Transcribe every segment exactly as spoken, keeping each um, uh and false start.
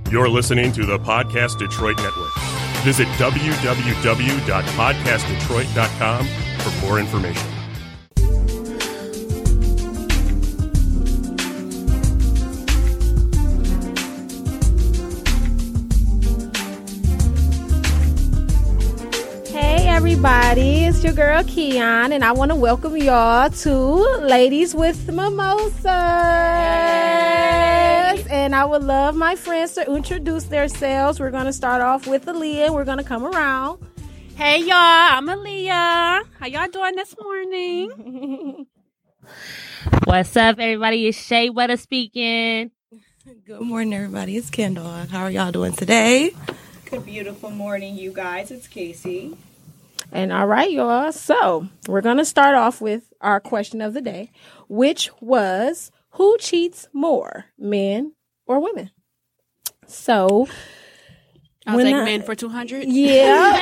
You're listening to the Podcast Detroit Network. Visit w w w dot podcast detroit dot com for more information. Hey everybody, it's your girl Keon, and I want to welcome y'all to Ladies with Mimosas. And I would love my friends to introduce themselves. We're going to start off with Aaliyah, and we're going to come around. Hey y'all, I'm Aaliyah. How y'all doing this morning? What's up, everybody? It's Shay Weather speaking. Good morning, everybody. It's Kendall. How are y'all doing today? Good, beautiful morning, you guys. It's Casey. And all right, y'all. So we're going to start off with our question of the day, which was, who cheats more, men or women? So I'll when take I, men for two hundred. Yeah.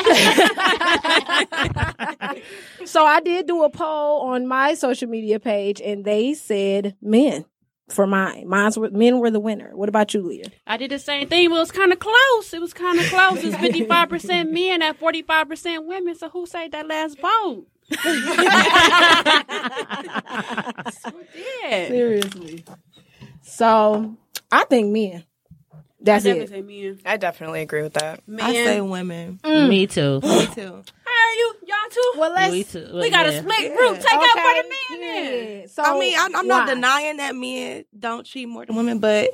So I did do a poll on my social media page, and they said men for mine. Mine's were, men were the winner. What about you, Leah? I did the same thing, but it was kind of close. It was kind of close. It's fifty-five percent men at forty-five percent women. So who saved that last vote? So yeah. Seriously. So I think men. That's I it. definitely say men. I definitely agree with that. Men. I say women. Mm. Me too. Me too. How are you? Y'all too? Well, let's. Me too. we got a Yeah. split Yeah. group. Take up for Okay. the men then. Yeah. So I mean, I'm, I'm not why? denying that men don't cheat more than women, but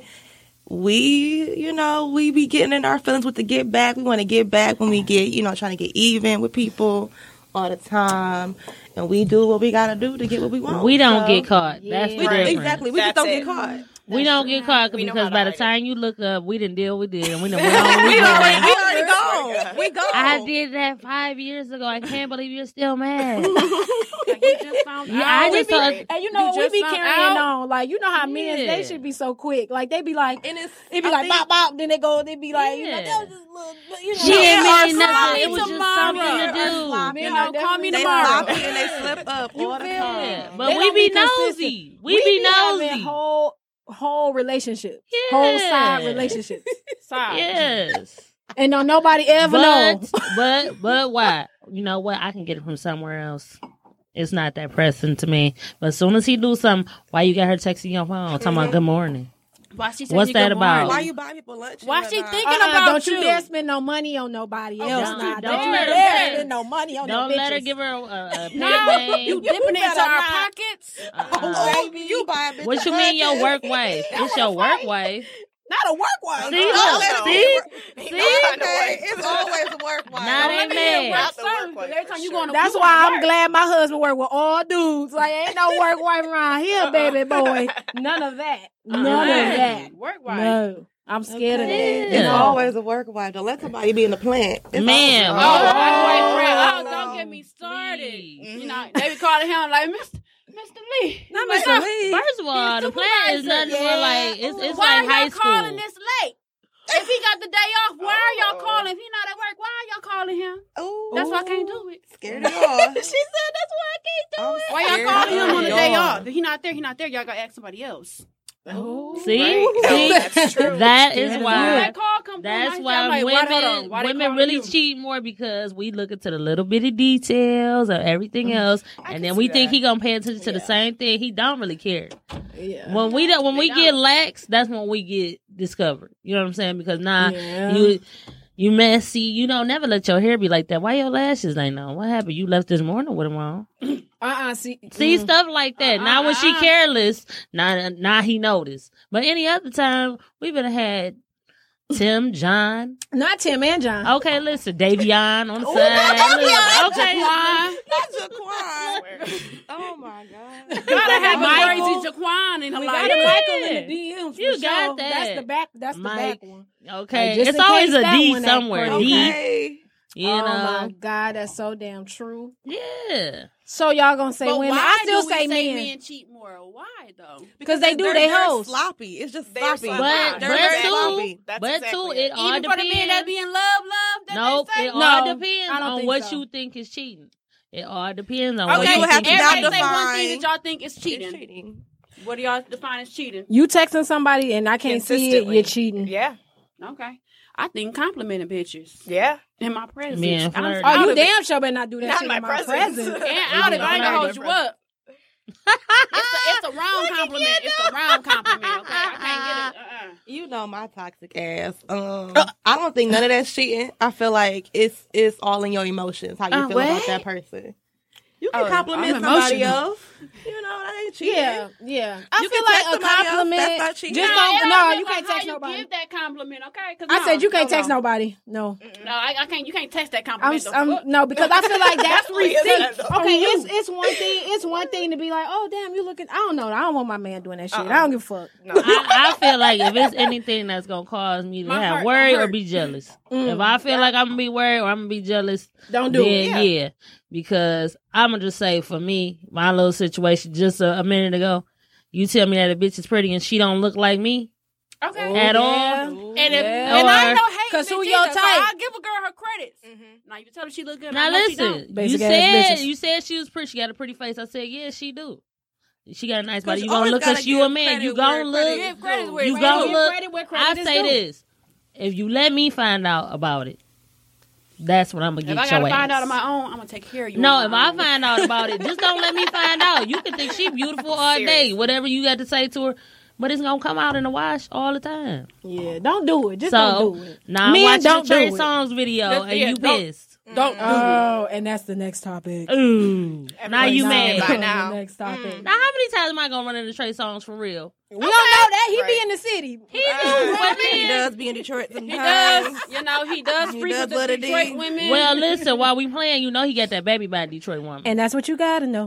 we, you know, we be getting in our feelings with the get back. We want to get back when we get, you know, trying to get even with people all the time. And we do what we got to do to get what we want. We don't So- get caught. That's Yeah. the Right, difference. exactly. We just That's don't it. get caught. We don't get caught We know because how to by the hide it. time you look up, we didn't deal. We did. And we done went on. We We already, gone. we already gone. We gone. I did that five years ago. I can't believe you're still mad. Like, you just found Yeah, out. I We just be, thought- and you know You we just be found carrying out? on, like you know how men Yeah. they should be so quick, like they be like, And it's, it be I like think- bop bop, then they go, they be like, you know, Yeah. that was just little, you know, She didn't are mean nothing. sloppy It was just tomorrow. something to Men are do. sloppy. Men You are know, call me definitely They tomorrow. sloppy and they slip up You all the feel time. Yeah, but They we don't be consistent. nosy. We, we be having nosy. whole whole relationships, Yeah. whole side relationships, Sorry. Yes. and no nobody ever know. But, but, but why? You know what? I can get it from somewhere else. It's not that pressing to me. But as soon as he do something, why you got her texting your phone talking about good morning? Why she said What's you that good about? morning? Why you buy people lunch? and Why she whatnot? thinking Uh-uh, about don't you you? dare spend no money on nobody else. don't- Nah, don't don't you let her- dare spend no money on Don't no let her bitches. give her a, a, a pet No, name. you dipping into better our not. pockets? Uh-uh. Oh, you buy a bitch What a you mean your lunch? work wife? It's your work wife. Not a work wife. See, Oh, look, let see, it see. Okay, it's always a work wife. Now they Let me mad. hear Not work the work service, but wife, every for time you sure. going to That's you why gonna I'm work. glad my husband work with all dudes. Like, ain't no work wife around here, baby boy. None of that. None of that. Work wife. No. I'm scared of that. Yeah. It's always a work wife. Don't let somebody be in the plant. It's Man, Oh, always- oh, my boyfriend. oh, Oh, don't no. get me started. Please. You know, they be calling him like, Mister Mister Lee. Not Like, Mister "No, Lee. First of all, the plan is supervisor. nothing but like it's it's Why like are high y'all calling school. this late? If he got the day off, why are y'all Oh. calling? If he not at work, why are y'all calling him? Ooh. That's why I can't do it. Scared it all. She said that's why I can't do I'm it. Why y'all scared calling him on the of day y'all. off? If he not there, he not there. Y'all gotta ask somebody else. Oh. See, Right. No, see, that's true. that is That is why. That call come through, That's and why I'm like, women why, hold on, why they women calling really you? cheat more because we look into the little bitty details of everything else, I and can then see we think that. he gonna pay attention to the Yeah. same thing. He don't really care. Yeah. When we don't, when They we don't. get lax, that's when we get discovered. You know what I'm saying? Because nah, Yeah. you you messy. You don't never let your hair be like that. Why your lashes ain't on? What happened? You left this morning with them on. Uh-uh. See, See mm. stuff like that. Uh-uh, Now when she uh-uh. careless, now now he noticed. But any other time, we been had Tim, John. Not Tim and John. Okay, listen, Davion on the Ooh, side. not Listen, Davion. okay, Jaquan. That's Jaquan. Oh my God. Gotta have a Michael. crazy Jaquan in her We life. got a Yeah. Michael in the D Ms. You for got sure. that. That's the back. That's the Mike. back one. okay. Like, just It's in always case a that D one act somewhere. crazy. D, Okay. you oh know. my God, that's so damn true. Yeah. So y'all gonna say But women? why I still do we say say men. men cheat more? Why though? Because they do, they're, they they're hoes. sloppy. It's just They're sloppy. sloppy. But They're but very too, sloppy. That's but exactly too, it. it all Even for the men that depends. be in love, love. That Nope, they say? it all No, depends I don't on think what so. you think is cheating. It all depends on Oh, what Okay, you you would have think to is everybody down say cheating. one thing define- that y'all think is It's cheating. cheating. What do y'all define as cheating? You texting somebody and I can't see it, Consistently. you're cheating. Yeah. Okay. I think complimenting bitches Yeah. in my presence. Man, I'm flirt. Oh, out you of it. damn sure better not do that Not shit my in my presence. presence. And out of it, I ain't gonna hold you up. It's a, it's a wrong compliment. It's a wrong compliment. Okay, I can't get it. Uh-uh. You know my toxic ass. Um, I don't think none of that's cheating. I feel like it's it's all in your emotions, how you Uh, feel what? about that person. You can Oh, compliment I'm somebody emotional. else. You know, that ain't cheating. Yeah, yeah. I You feel can text like a somebody else, compliment. that's not cheating. Just Nah, don't. it No, all you depends can't on how text you nobody. give that compliment, okay? 'Cause I no, said you can't no, text no. nobody. No. No, I, I can't. You can't text that I'm, compliment. The I'm fuck? no because I feel like that's Definitely isn't, receipt. though. Okay, it's it's one thing. It's one thing to be like, oh damn, you looking. I don't know. I don't want my man doing that shit. I don't give a fuck. No. I, I feel like if it's anything that's gonna cause me to My have heart worry gonna or hurt. be jealous, Mm. if I feel like I'm gonna be worried or I'm gonna be jealous, Don't do then it. yeah. Because I'm gonna just say for me, my little situation just a, a minute ago, you tell me that a bitch is pretty and she don't look like me Okay. at Yeah. all. And, if, Yeah. and I ain't no Or- hate 'Cause who bitch your either, so type? I'll give a girl her credits. Now you tell her she look good. Now I know she listen, don't. you Basic ass said bitches. you said she was pretty. She got a pretty face. I said yeah, she do. She got a nice 'Cause body. you You gonna always look cause gotta you give a man. credit You where gonna credit look. Give credit where You it's gonna due. look. Credit where I credit is say due. this: if you let me find out about it, that's what I'm gonna If get I your gotta ass. find out on my own, I'm gonna take care of you. No, on if my I own. find out about it, just don't let me find out. You can think she beautiful all day, Seriously. whatever you got to say to her, but it's gonna come out in the wash all the time. Yeah, don't do it. Just so don't do it. now I'm Men watching don't the Trey do it. Songz video Just- and yeah, you don't- pissed. Don't do it. Oh, and that's the next topic. Ooh, now you Everybody's mad. by now. The next topic. Now how many times am I gonna run into Trey Songz for real? We don't know that he be Right. in the city. He do, but He then. does be in Detroit He sometimes. does. You know, he does He frequent does what the it Detroit is. women. Well, listen, while we playing, you know he got that baby by a Detroit woman. And that's what you gotta know.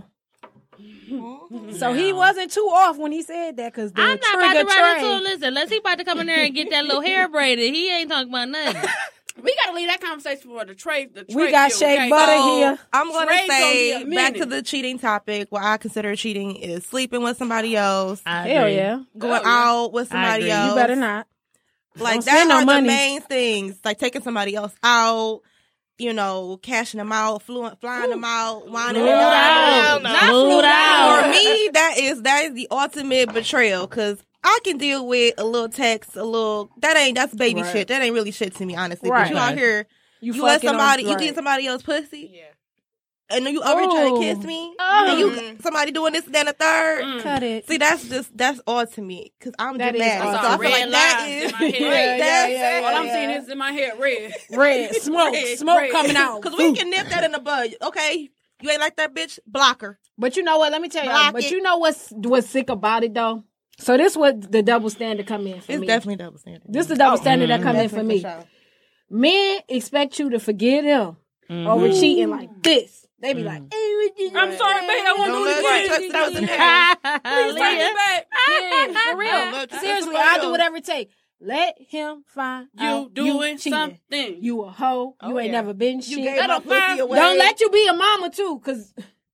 So he wasn't too off when he said that because the I'm not about trigger to run into him. train. Listen, unless he about to come in there and get that little hair braided, he ain't talking about nothing. we gotta leave that conversation for the trade. The We trade got deal, shea okay? butter So, here. I'm gonna Trey's gonna be say a back minute. to the cheating topic. What I consider cheating is sleeping with somebody else, I Hell agree. yeah. going Oh, yeah. out with somebody agree. else. You better not. Like Don't that spend no are the money. main things. Like taking somebody else out, you know, cashing them out, fluent, flying them out, whining Flued and out. dining. no. Not flued out. For me, that is that is the ultimate betrayal because I can deal with a little text, a little that ain't that's baby Right. shit. That ain't really shit to me, honestly. Right. But you out Right. here, You, you, let fucking on- somebody, you right. get somebody else pussy, Yeah. and then you over here trying Oh. to kiss me, Oh. and you somebody doing this, that, and the third. Mm. Cut it. See, that's just that's all to me because I'm That is dramatic. all. So That's I all feel like red that lines is in my head. Yeah, that's yeah, yeah, All I'm yeah. seeing is in my head red. Red smoke, Red, smoke red. coming out. because we can nip that in the bud. Okay, you ain't like that bitch, block her. But you know what? Let me tell you. Block But it. you know what's what's sick about it though. So this what the double standard come in for It's me. definitely double standard. This the double standard that come in for Definitely me. sure. Men expect you to forgive them over cheating like this. They be like, hey, what you I'm sorry, babe. I won't Don't do it let again. you touch the thousand hands. Please take Leah. me back. Yeah, for real. Let you Seriously, touch I'll do somebody whatever it take. Let him find You out doing cheating. something. You a hoe. You Oh, ain't yeah. never been You shit. gave Let my him pussy find- away. Don't let you be a mama too, cause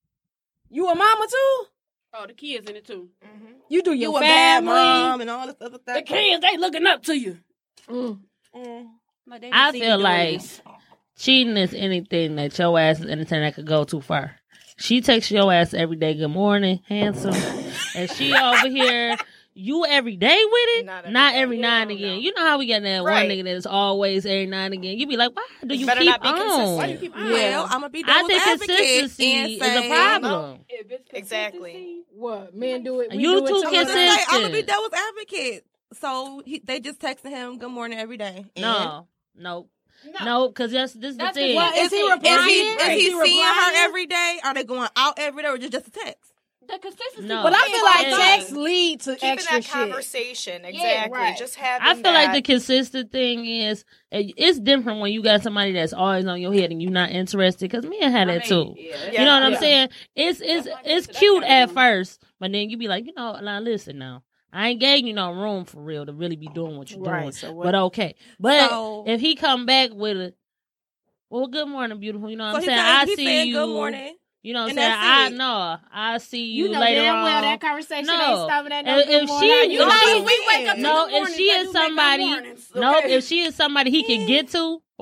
you a mama too. Oh, the kids in it too. You do your you a bad family. mom and all this other stuff. The kids, they looking up to you. Mm. Mm. Like, they I see feel you doing like this. cheating is anything that your ass is anything that could go too far. She texts your ass every day, good morning, handsome. And she over here, you every day with it? Not Not every every, day. now Yeah, and again. no. You know how we got that Right. one nigga that's always every now and again. You be like, why do you Better keep not be on? consistent. Why do you keep Yeah. Well, I'm gonna be I devil's think advocate consistency and is say, a problem. If it's Exactly. consistency, What men do it? We You do too it too. I'm gonna, say, consistent. I'm gonna be devil's advocate. So he, they just texting him good morning every day. And No, no, no, because that's this is the That's 'cause thing. Well, is he Is Is replying? he, is Is he he seeing replying? her every day? Are they going out every day or just just a text? the consistency. No. But I feel like Yeah. texts lead to Keeping extra that shit. conversation, exactly. right. Just having I feel that. like the consistent thing is it- it's different when you got somebody that's always on your head and you're not interested. Because me and had I that mean, too. yeah. You know what I'm Yeah. saying? It's it's That's why I it's get to that cute kind at of woman. first, but then you be like, you know, now listen now. I ain't gave you no room for real to really be doing what you're Right, doing. so what- But okay. But So- if he come back with a well, good morning, beautiful. You know what So I'm he saying? said, I he see said you. good morning. You know what I'm and saying? that's I it. know. I see you, You know later damn on. well that conversation No. ain't stopping at no If- good if morning. she- How if you she- know? we wake up to No, good if mornings, she they is do make our somebody, mornings, no, okay? if she is somebody he can get to,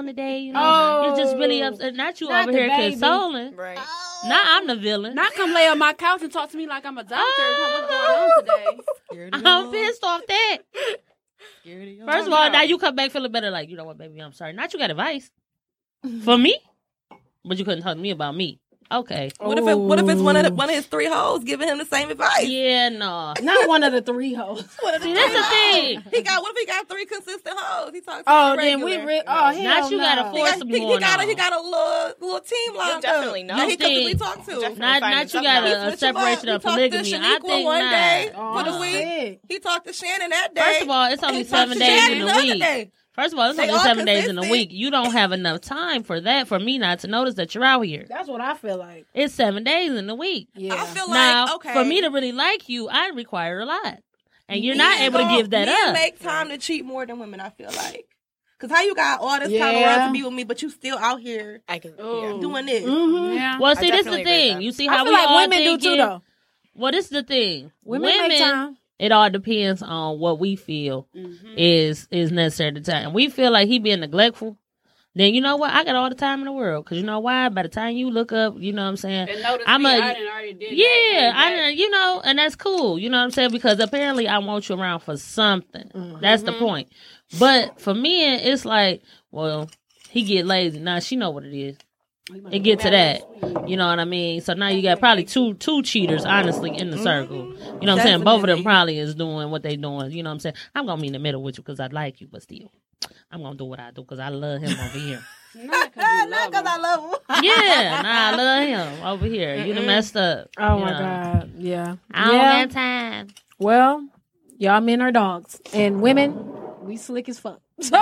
alone today. You know, Oh. you're just really upset. Not you Not over the here baby. consoling. Right. Oh. Now I'm the villain. Not come lay on my couch and talk to me like I'm a doctor. What's going on today? I'm pissed off that. First of all, now you come back feeling better. Like, you know what, baby, I'm sorry. Not you got advice for me, but you couldn't talk to me about me. Okay. What if it, what if it's one of the, one of his three hoes giving him the same advice? Yeah, no. Not one of the three hoes. See, that's the thing. He got. What if he got three consistent hoes? He talks. Oh, to then we. regular. Re- oh, hell Not you no. gotta He force got, some he, he going got a on. he got a little little team lined definitely up. know. Yeah, he You could we think- talk to. Definitely. Not, Finding not you something got else. a, a Switch 'em separation up. of He talked polygamy. to I Shaniqua think one not. day Oh, for the week. sick. He talked to Shannon that day. First of all, it's only He talked seven to days Shannon in the a other week. day. First of all, it's They only all seven days in a consistent. week. You don't have enough time for that for me not to notice that you're out here. That's what I feel like. It's seven days in a week. Yeah. I feel Now, like okay. for me to really like you, I require a lot. And you're Men not able to don't- give that men up. make time to cheat more than women, I feel like. Because how you got all this time Yeah. around to be with me, but you still out here I can. Oh. Yeah. doing this. Mm-hmm. Yeah. Well, see, I this is the definitely agree with thing. that. You see I how feel we like all women do thinking? too, though. Well, this is the thing. Women, make time. It all depends on what we feel Mm-hmm. is is necessary at the time. We feel like he being neglectful. Then you know what? I got all the time in the world. Because you know why? By the time you look up, you know what I'm saying? And notice I'm me, a- I done already did Yeah, that. I done, you know, and that's cool. You know what I'm saying? Because apparently I want you around for something. That's the point. But for men, it's like, well, he get lazy. Now she know what it is. It get to that. You know what I mean? So now you got probably two two cheaters, honestly, in the circle. You know what I'm saying? Both of them Definitely. probably is doing what they doing. You know what I'm saying? I'm going to be in the middle with you because I like you, but still. I'm going to do what I do because I love him over here. Not because you Not love because I him. love him. Yeah, nah, I love him over here. You done messed up. Oh, you my know. God. Yeah. I don't yeah. have time. Well, y'all men are dogs. And women, we slick as fuck. So,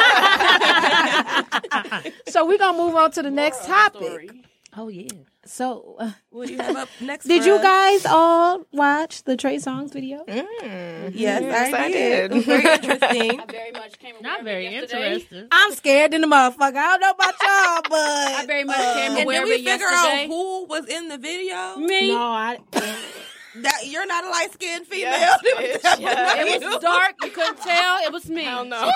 so we're going to move on to the next topic. Story. Oh, yeah. So, uh, What do you have up next? did for you us? guys all watch the Trey Songz video? Yes, Yes, I I did. did. It was very interesting. I very much came aware Not of very it yesterday. interesting. I'm scared in the motherfucker. I don't know about y'all, but I very much came And aware did of we it figure yesterday. out who was in the video? Me. no, I. That you're not a light skinned female. Yes, It was bitch, definitely yeah. not It you. was dark. You couldn't tell. It was me. Hell no.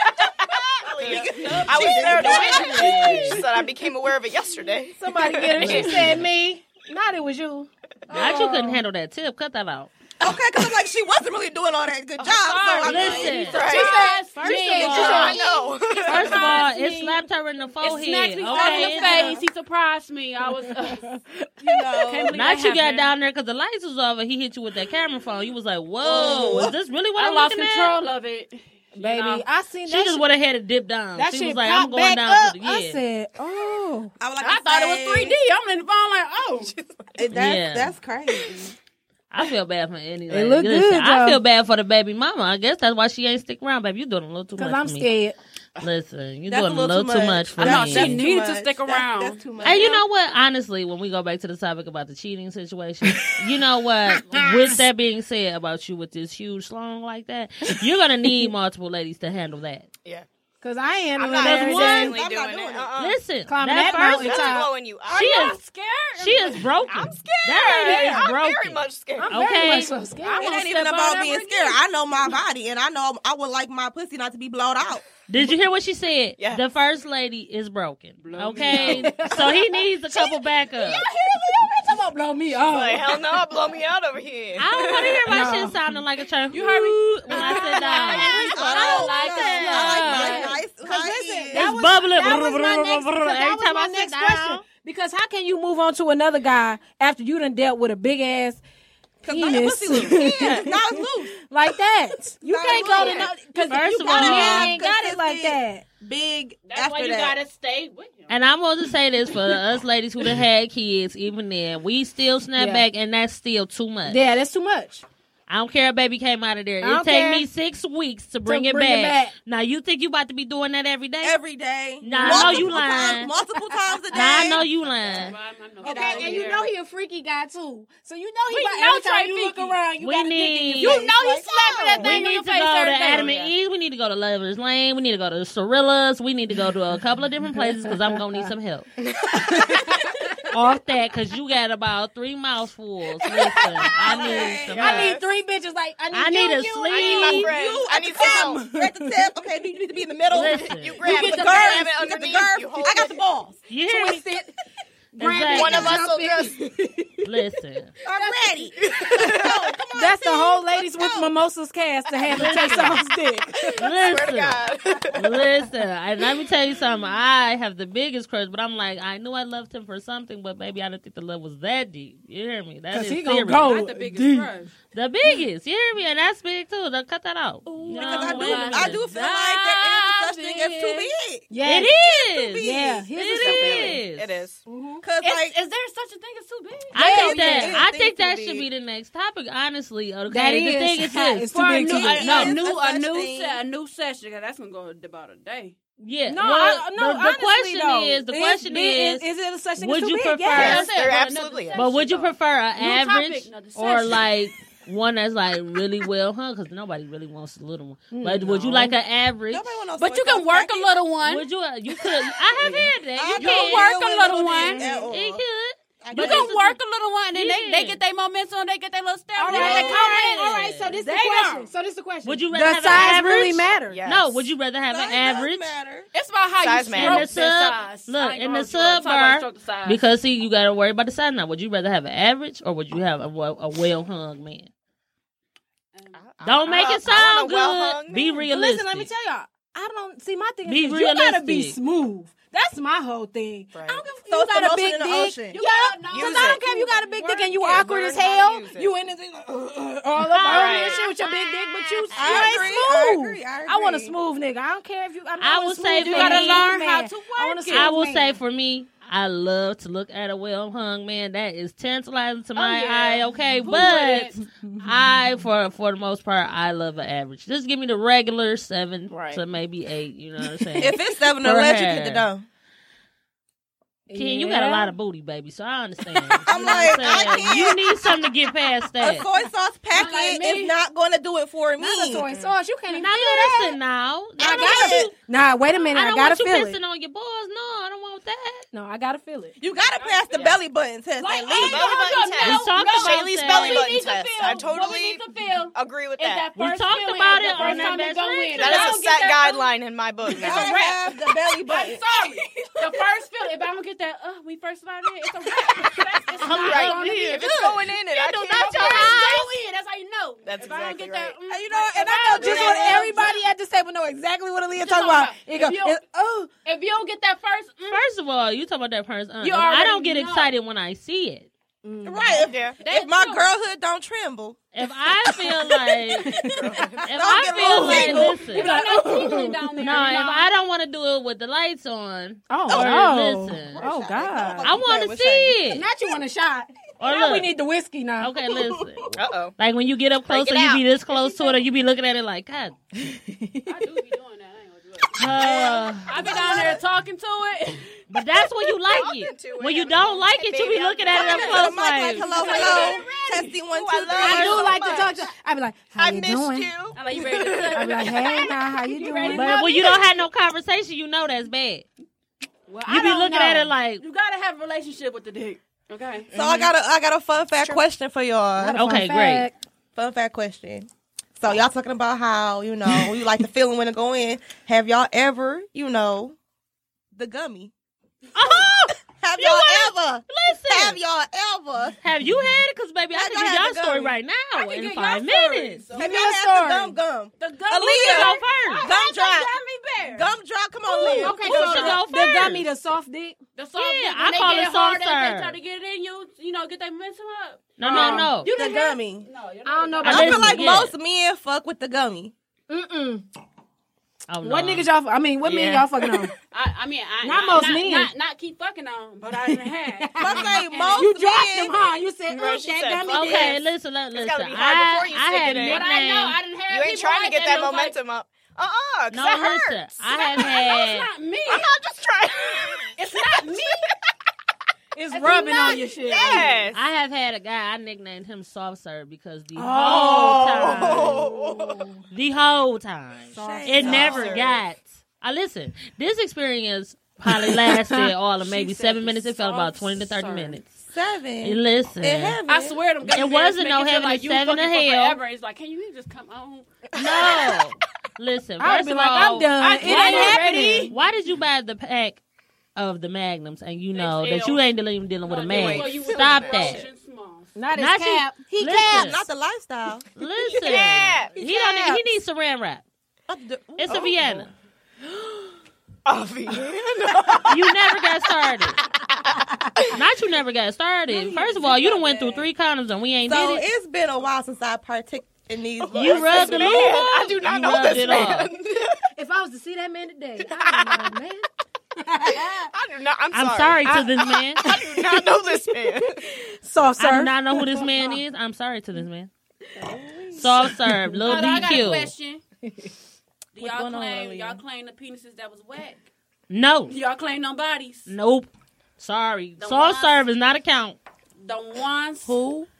I was there to witness. She said I became aware of it yesterday. Somebody get her. She said me. Not it was you. Not you couldn't handle that tip. Cut that out. Okay, because I'm like, she wasn't really doing all that good job. So I'm Listen. like, Right. She said, First me. of all- She said, I know. First of all, surprised it me. slapped her in the It forehead. smacked me okay? on the face. He surprised me. I was, uh, you know, can't believe Not that you got happened. down there because the lights was over. He hit you with that camera phone. You was like, whoa, is this really what I I'm lost looking control of it. Baby, know. I seen at? that She just shit. went ahead and dipped down. That she shit was like, popped I'm going back down up. to the I yeah. said, oh. I, would like I to thought say, it was three D. I'm in the phone like, oh. That's, Yeah. that's crazy. I feel bad for any. It Like, look listen, good, I though. feel bad for the baby mama. I guess that's why she ain't stick around, baby. You doing a little too much Because I'm for me. scared. Listen, you That's doing a little too much, for I know, me. she That's too needed to much. stick That's- around. That's too much. And you know what? Honestly, when we go back to the topic about the cheating situation, you know what? With that being said about you with this huge slong like that, you're gonna need multiple ladies to handle that. Yeah. Because I am. I'm not every one- day. consistently I'm not doing doing it. it. Uh-uh. Listen, Climbing that that mountain person, That's top. blowing you out. she I'm is scared. she is broken. I'm scared. That lady is I'm broken. very much scared. I'm Okay. very much so scared. I It won't ain't even step about out being ever scared. I know my body, and I know I would like my pussy not to be blown out. Did you hear what she said? Yes. The first lady is broken. Blow me Okay, so he needs a couple backups. Come on, blow me off. Like, hell no, blow me out over here. I don't want to hear my No. shit sounding like a church. You heard me? When I sit down. I don't like like that. that. I like my nice Because high listen, end. that It's was, bubbling. that was my next, 'cause that Every was time my I sit next down. question. Because how can you move on to another guy after you done dealt with a big ass Because my pussy penis loose. Yeah, now it's loose. like that? You Not can't go to loose. no because First you of got a all- man ain't got it like that. Big That's after why you that. gotta stay with him. And I'm going to say this for us ladies who done had kids, even then, we still snap Yeah. back, and that's still too much. Yeah, that's too much. I don't care if baby came out of there. I It don't take care. me six weeks to bring, To it, bring back. it back. Now, you think you about to be doing that every day? Every day. Nah, I know you Multiple lying. times- Multiple times a day. Now, I know you lying. Okay, and you know he a freaky guy too. So you know he We about know every time Trey you look freaky. around, you We got a dick in need- your You face. know he Like, slapping that oh. thing We in need your to face go to every day. Adam and Eve. We need to go to Lover's Lane. We need to go to Cirillas. We need to go to a couple of different places because I'm going to need some help. Off that because you got about three mouthfuls. Listen, I need some help. I need three bitches. Like I need, I you, need a you, sleeve. I need my you. friends. You I at the need some help. tip. You're at the tip. Okay, you need to be in the middle. Listen. You You grab get it, the you girth. grab it You get the underneath. girth. You hold I got it. the balls. You hear me? Twist it. As long Exactly. One of us will just. Listen. I'm ready. That's the whole Ladies with Mimosas cast to have to take someone's dick. Listen. God. Listen. And let me tell you something. I have the biggest crush, but I'm like, I knew I loved him for something, but maybe I didn't think the love was that deep. You hear me? That is Because he gonna serious. go Not the biggest deep. crush. The biggest. You hear me? And that's big too. Don't cut that out. You know, Because I do, wait a minute. I do feel like there is such thing as too big. Yeah. It is. big. Yeah. His is It is. It is. Because Is, like, is there such a thing as too big? I think Yeah, that yeah. I Think think too that big. should be the next topic. Honestly, okay. That the is. thing is It's this. too big a to new, me. a, Yeah, a new, it's a such new, thing. se- a new session. 'Cause that's gonna go about a day. Yeah. No, well, I, no. the, the honestly, question though, is, the is, question is, is, is it such thing would as too you big? prefer- Yes. Yes, there absolutely is. but would you prefer an New average topic, another or session. like one that's like really well hung? Because nobody really wants a little one. But would you like an average? nobody want no But you soy can sauce work a packet. little one. Would you? You could. I have had that. I You don't can work deal a with little dick one. at all. It could. I You don't. can work a little one, and then they, Yeah. they get their momentum, they get their little step, All and then right, they all come right, in. all right. So this is the There you question. go. So this is the question. Would you rather Does have an size average? really matter? Yes. No. Would you rather have Size an does average? matter. It's about how Size you matters. stroke In the that sub- size. look, I ain't in gonna the talk about sub bar, stroke the size. Because see, you got to worry about the size now. Would you rather have an average or would you have a, well- a well hung man? Don't make I- it I want sound a good. well-hung Be man. realistic. Listen, let me tell y'all. I don't see my thing. Be Is this, you gotta be realistic. smooth. That's my whole thing. Right. I don't give a So you it's got the a motion big in the dick. ocean. Yeah, gotta know. because Use I don't it. care if you got a big dick and you Work it. awkward as Learn how to hell. use it. You in this thing like, uh, uh, all up on Right. this shit with your big dick, but you, you I ain't agree, smooth. I agree, I want a agree. smooth nigga. I don't care if you. I'm I not would a smooth say nigga. for You gotta I learn need how man. to I want a work it. smooth I will man. say for me, I love to look at a well hung man. That is tantalizing to my yeah. eye. Okay, Who but wouldn't? I, for for the most part, I love an average. Just give me the regular seven Right. to maybe eight. You know what I'm saying? If it's seven or For less, you her. get the dough. Ken, you got a lot of booty, baby, so I understand. I'm You know what like, I'm I saying? can't. You need something to get past A that. soy sauce packet like me. is not going to do it for me. Not a soy sauce. You can't even Now feel that. listen, now I I don't got want it. you. Nah, wait a minute. I I, don't gotta want you feel pissing it. on your boys. No, I don't want that. No, I gotta feel it. You got to pass the belly button test Like, at oh, least. no, no, button no, test. no, We talked no. about Shaylee's that. belly What we button need to test. feel- I what we totally need to feel agree with is that. that We first talked feeling about the it first on that time you best go friend in. trip. That If I is a don't get set that- guideline in my book You now. got to have the belly I'm button. sorry. The first feeling, if I don't get that, uh, we first started, it's a wrap. It's not Right. gonna be If good. it's going in it, I do can't not help your it. eyes. Go in. That's how you know. That's if I don't exactly get that, right. mm, And you know, like, and if I know don't just get what that- everybody at the table know exactly what Aaliyah Just talking talking about. about, It go, if you- it- oh, If you don't get that first, mm, First of all, you talking about that person. Uh, You I already don't get know. excited when I see it. Right. If, Yeah. if my true. girlhood don't tremble. If I feel like, if Don't I get a feel little like, tingle. listen, you got that tingling down there. no, you if know? I don't want to do it with the lights on, oh, or no. listen, Oh, God. I want to see it. Not you want a shot. Or Now we look, need the whiskey now. okay, listen. Uh-oh. Like when you get up Break closer, it you out. be this close to it, or you be looking at it like, God. I do be doing that. I ain't gonna do it. Uh, I be down there talking to it. but that's when you like Talking it. to it, When you having don't a like it, you be baby, looking I'm at it up Talking to close the mic like, like, hello, hello. Testing one, Ooh, two, I three. love I you do so like to much. talk to. I be like, how I you missed doing? you. I like you ready to I be like, hey, now how you doing? But when you don't have no conversation, you know that's bad. Well, You I be don't looking know. at it like, You gotta have a relationship with the dick. Okay. So I got a I got a fun fact question for y'all. Not a fun Okay, fact. Fun fact question. So y'all talking about how, you know, you like the feeling when it go in. Have y'all ever, you know, the gummy? oh, Have You y'all wanna- ever? listen. Have y'all ever? Have you had it? Because, baby, I Have can y'all get had y'all the story gummy? right now can in get five y'all story. minutes. So- Have me y'all a had story. the gum gum? The gummy Who should Aaliyah. go first? Gum drop. Gummy bear. Gum drop. Come on, Leah. Okay, Who so should the, go the first? gummy, the soft dick. The soft Yeah, dick, I when they call get it hard, soft they, they serve. try to get it in you, you know, get that momentum up. No, no, no. You The done had- gummy. No, you're I don't know I about I feel listen, like yeah. most men fuck with the gummy. Mm-mm. Oh, no. What niggas y'all, I mean, what men Yeah. y'all fucking on? I, I mean, I, Not I, most not, men. Not, not keep fucking on, but I didn't have. But say most You dropped men. them, huh? You said, Right, oh, she that said, gummy fuck dick. Okay, listen, let- It's listen. gotta be hard I, before you I stick have it in. But I know I nicknamed. didn't have You ain't people trying to like get that. that It was like, momentum up. Uh-uh, 'cause No, that listen. hurts. I have I know had. it's not me. I'm just trying. It's not me. It's rubbing not- on your shit. Yes. I have had a guy, I nicknamed him Soft Serve because the Oh. whole time, the whole time, Soft it serve. never Soft got. I listen, this experience probably lasted all of maybe said seven minutes. It felt about soft twenty to thirty serve. minutes. Seven. And listen, In heaven. I swear them gummy It bears wasn't make no it feel heaven like to you seven fucking to for hell. forever. It's like, can you just come on? no. Listen, I would first be of like, all, I'm done. I It can't ain't already. happening. why did you buy the pack of the Magnums, and you know X L. that you ain't dealing, dealing with a man. Well, you Stop was that. extra small. Not his Not cap. you. He Listen. caps. Not the lifestyle. Listen, Yeah. he don't. Need, he needs Saran wrap. It's a Oh. Vienna. Oh, Vienna. You never got started. Not you never got started. First of all, you done went through three condoms and we ain't So did it. it's been a while since I partook in these. You rubbed the Man, lube on? I do not You know rubbed this it man. off. If I was to see that man today, I don't know, man. I do not. I'm, I'm sorry to this man. I do not know this man. Soft I serve. do not know who this man is. I'm sorry to this man. Soft serve, Lil Hold on, I got a D Q. question. Do y'all going on, claim Lillian? y'all claim the penises that was whack? No. Do y'all claim them bodies? Nope. Sorry. The Soft ones- serve is not a count. The ones. Who?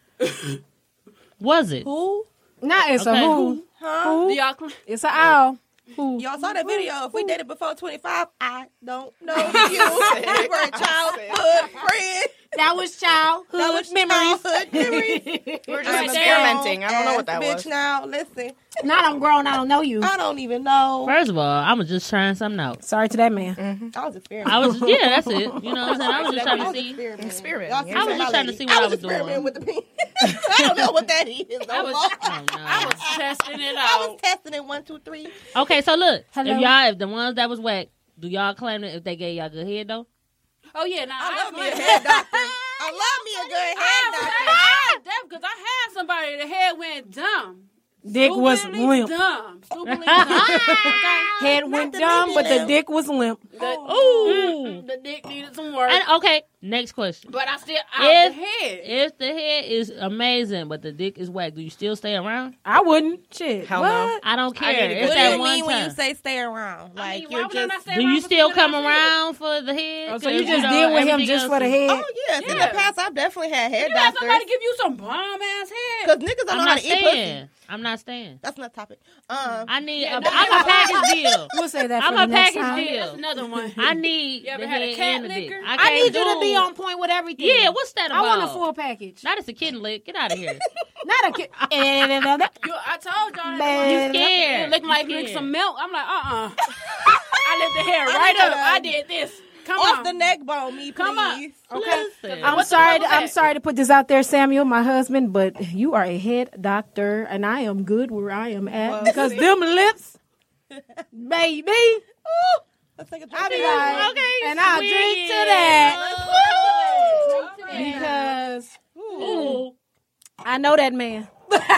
Was it? Who? Not it's Okay. a who. Huh? Do y'all claim? It's a owl. Who? Y'all saw that video. If we dated before twenty-five, I don't know you. We were a childhood friend. That was childhood That was memories. childhood memories. We're just I'm a experimenting. I don't know what that grown-ass was. Bitch, now listen. Not I'm grown. I don't know you. I don't even know. First of all, I'm just trying something out. Sorry to that man. I was experimenting. I was, yeah, that's it. You know what I'm saying? I was just trying I to was see. experimenting. Experiment. Y'all see I was my just trying to lady. see what I was experimenting doing. with the penis. I don't know what that is. I was, Oh, no. I was testing it I was out. testing it one, two, three. Okay, so look, Hello? if y'all, if the ones that was whack, do y'all claim that if they gave y'all good head though? Oh yeah, nah, I love me a claim- head doctor. I love me a good head doctor. I that because I had somebody that head went dumb. Dick was Stupidly limp. Dumb. Stupidly dumb. Okay? Head went the dumb, but the medium. dick was limp. The, Ooh. the dick needed some work. And okay, next question. but I still out If- the head. If the head is amazing but the dick is whack, do you still stay around? I wouldn't. Shit. Hell what? no. I don't I care. need a It's good What do that you one mean when you time. say stay around? I Like mean, you're why would I just. not stay Do around you for still some come good around for the head? Oh, so 'Cause, you just know, deal with him everything just else for the is- head? Oh yes, in Yeah. the past I've definitely had head You had doctors. somebody give you some bomb ass head. Because niggas don't I'm know how not to eat pussy. staying. I'm not staying. That's not topic. Um, I need. Yeah, a, no, I'm a package deal. We'll say that I'm for a the next package time. deal. That's another one. I need You ever the had a head cat and the dick. licker? I, I can't need you to do- be on point with everything. Yeah, what's that about? I want a full package. Not as a kitten lick. Get out of here. Not a kid. You, I told y'all that. Man. You scared. It looked like You drink scared. some milk. I'm like, uh-uh. I lifted the hair I right need up. to- I did this. Come off on. the neck bone, me please. Come on. Okay. Listen. I'm What the sorry. fuck was I'm that? sorry to put this out there, Samuel, my husband, but you are a head doctor, and I am good where I am at Well, because see. them lips, baby. Ooh, let's take a drink. I be to like, that. Okay, and I'll sweet. drink to that Okay. because Ooh. I know that man.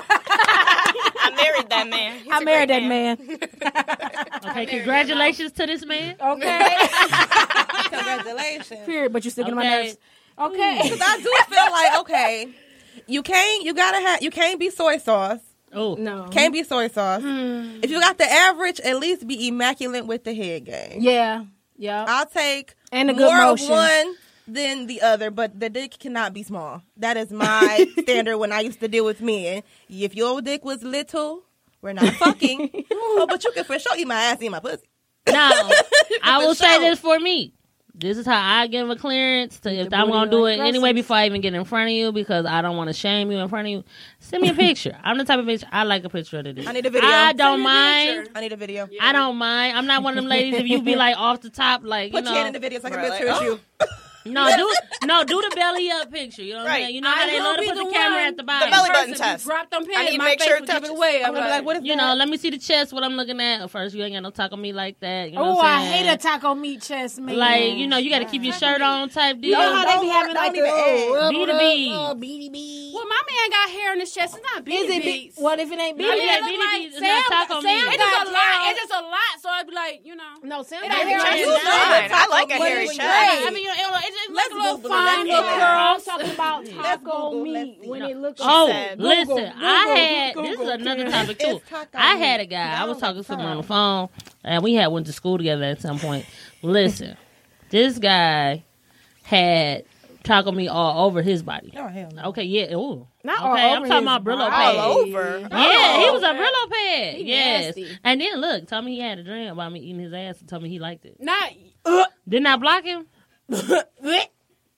I married that man. He's I a married great that man. Okay, congratulations to this man. Okay. Congratulations. Period. But you're sticking to my Okay. nerves. Okay. Because I do feel like, okay, you can't, you gotta have, you can't be soy sauce. Oh, No. Can't be soy sauce. If you got the average, at least be immaculate with the head game. Yeah. Yeah. I'll take And a good more motion. of one than the other, but the dick cannot be small. That is my standard when I used to deal with men. If your dick was little, we're not fucking. Oh, but you can for sure eat my ass, eat my pussy. now I will For say sure. this for me. This is how I give a clearance to if the I'm booty gonna do like it anyway Russell. before I even get in front of you because I don't want to shame you in front of you. Send me a picture. I'm the type of bitch I like a picture of the dick. I need a video. I don't Send me a mind. picture. I need a video. I don't mind. I'm not one of them ladies if you be like off the top, like Put you your hand in know. the video so I can Right, picture like, you. No, do no, do the belly up picture. You know what I'm Right. saying? You know how I they will love to be put the, the camera one- at the bottom. The belly button First, if you test. Drop them I panties. need to my make face sure it will give it touches. away. I'm gonna be like, what is You that? know, let me see the chest. What I'm looking at. First, you ain't got no taco meat like that. You know Oh, what I I'm saying? hate a taco meat chest, man. Like you know, you got to keep your shirt on type deal. You know how they be Don't- having don't like even the add. B to B. uh, B to B. Well, my man got hair in his chest. It's not Is beady it? beats. Be- what if it ain't B No, to yeah, B? B to B is Sam- not taco Sam meat. It's got just a lot. hair. It's just a lot. So I'd be like, you know. No, Sam It got ain't hair. chest. in It's his fine. chest. I like a But hairy it's chest. great. I mean, you know, it's just Let's like a little Google it. fine Let's little Google it. curls. Talking about Let's taco Google, let's meat see. when it looks. Oh, said. listen, Google, I Google, had Google, this is another Karen. topic too. It's taco I meat. had a guy. I was No, talking to him on the sorry. phone, and we had went to school together at some point. Listen, this guy had taco meat all over his body. Oh, hell no. Okay, yeah. Ooh. Not okay, all I'm over talking his about Brillo body. pad. All over. Yeah, he was a okay. Brillo pad. He Yes. nasty. And then look, told me he had a dream about me eating his ass and told me he liked it. Not. Didn't I block him?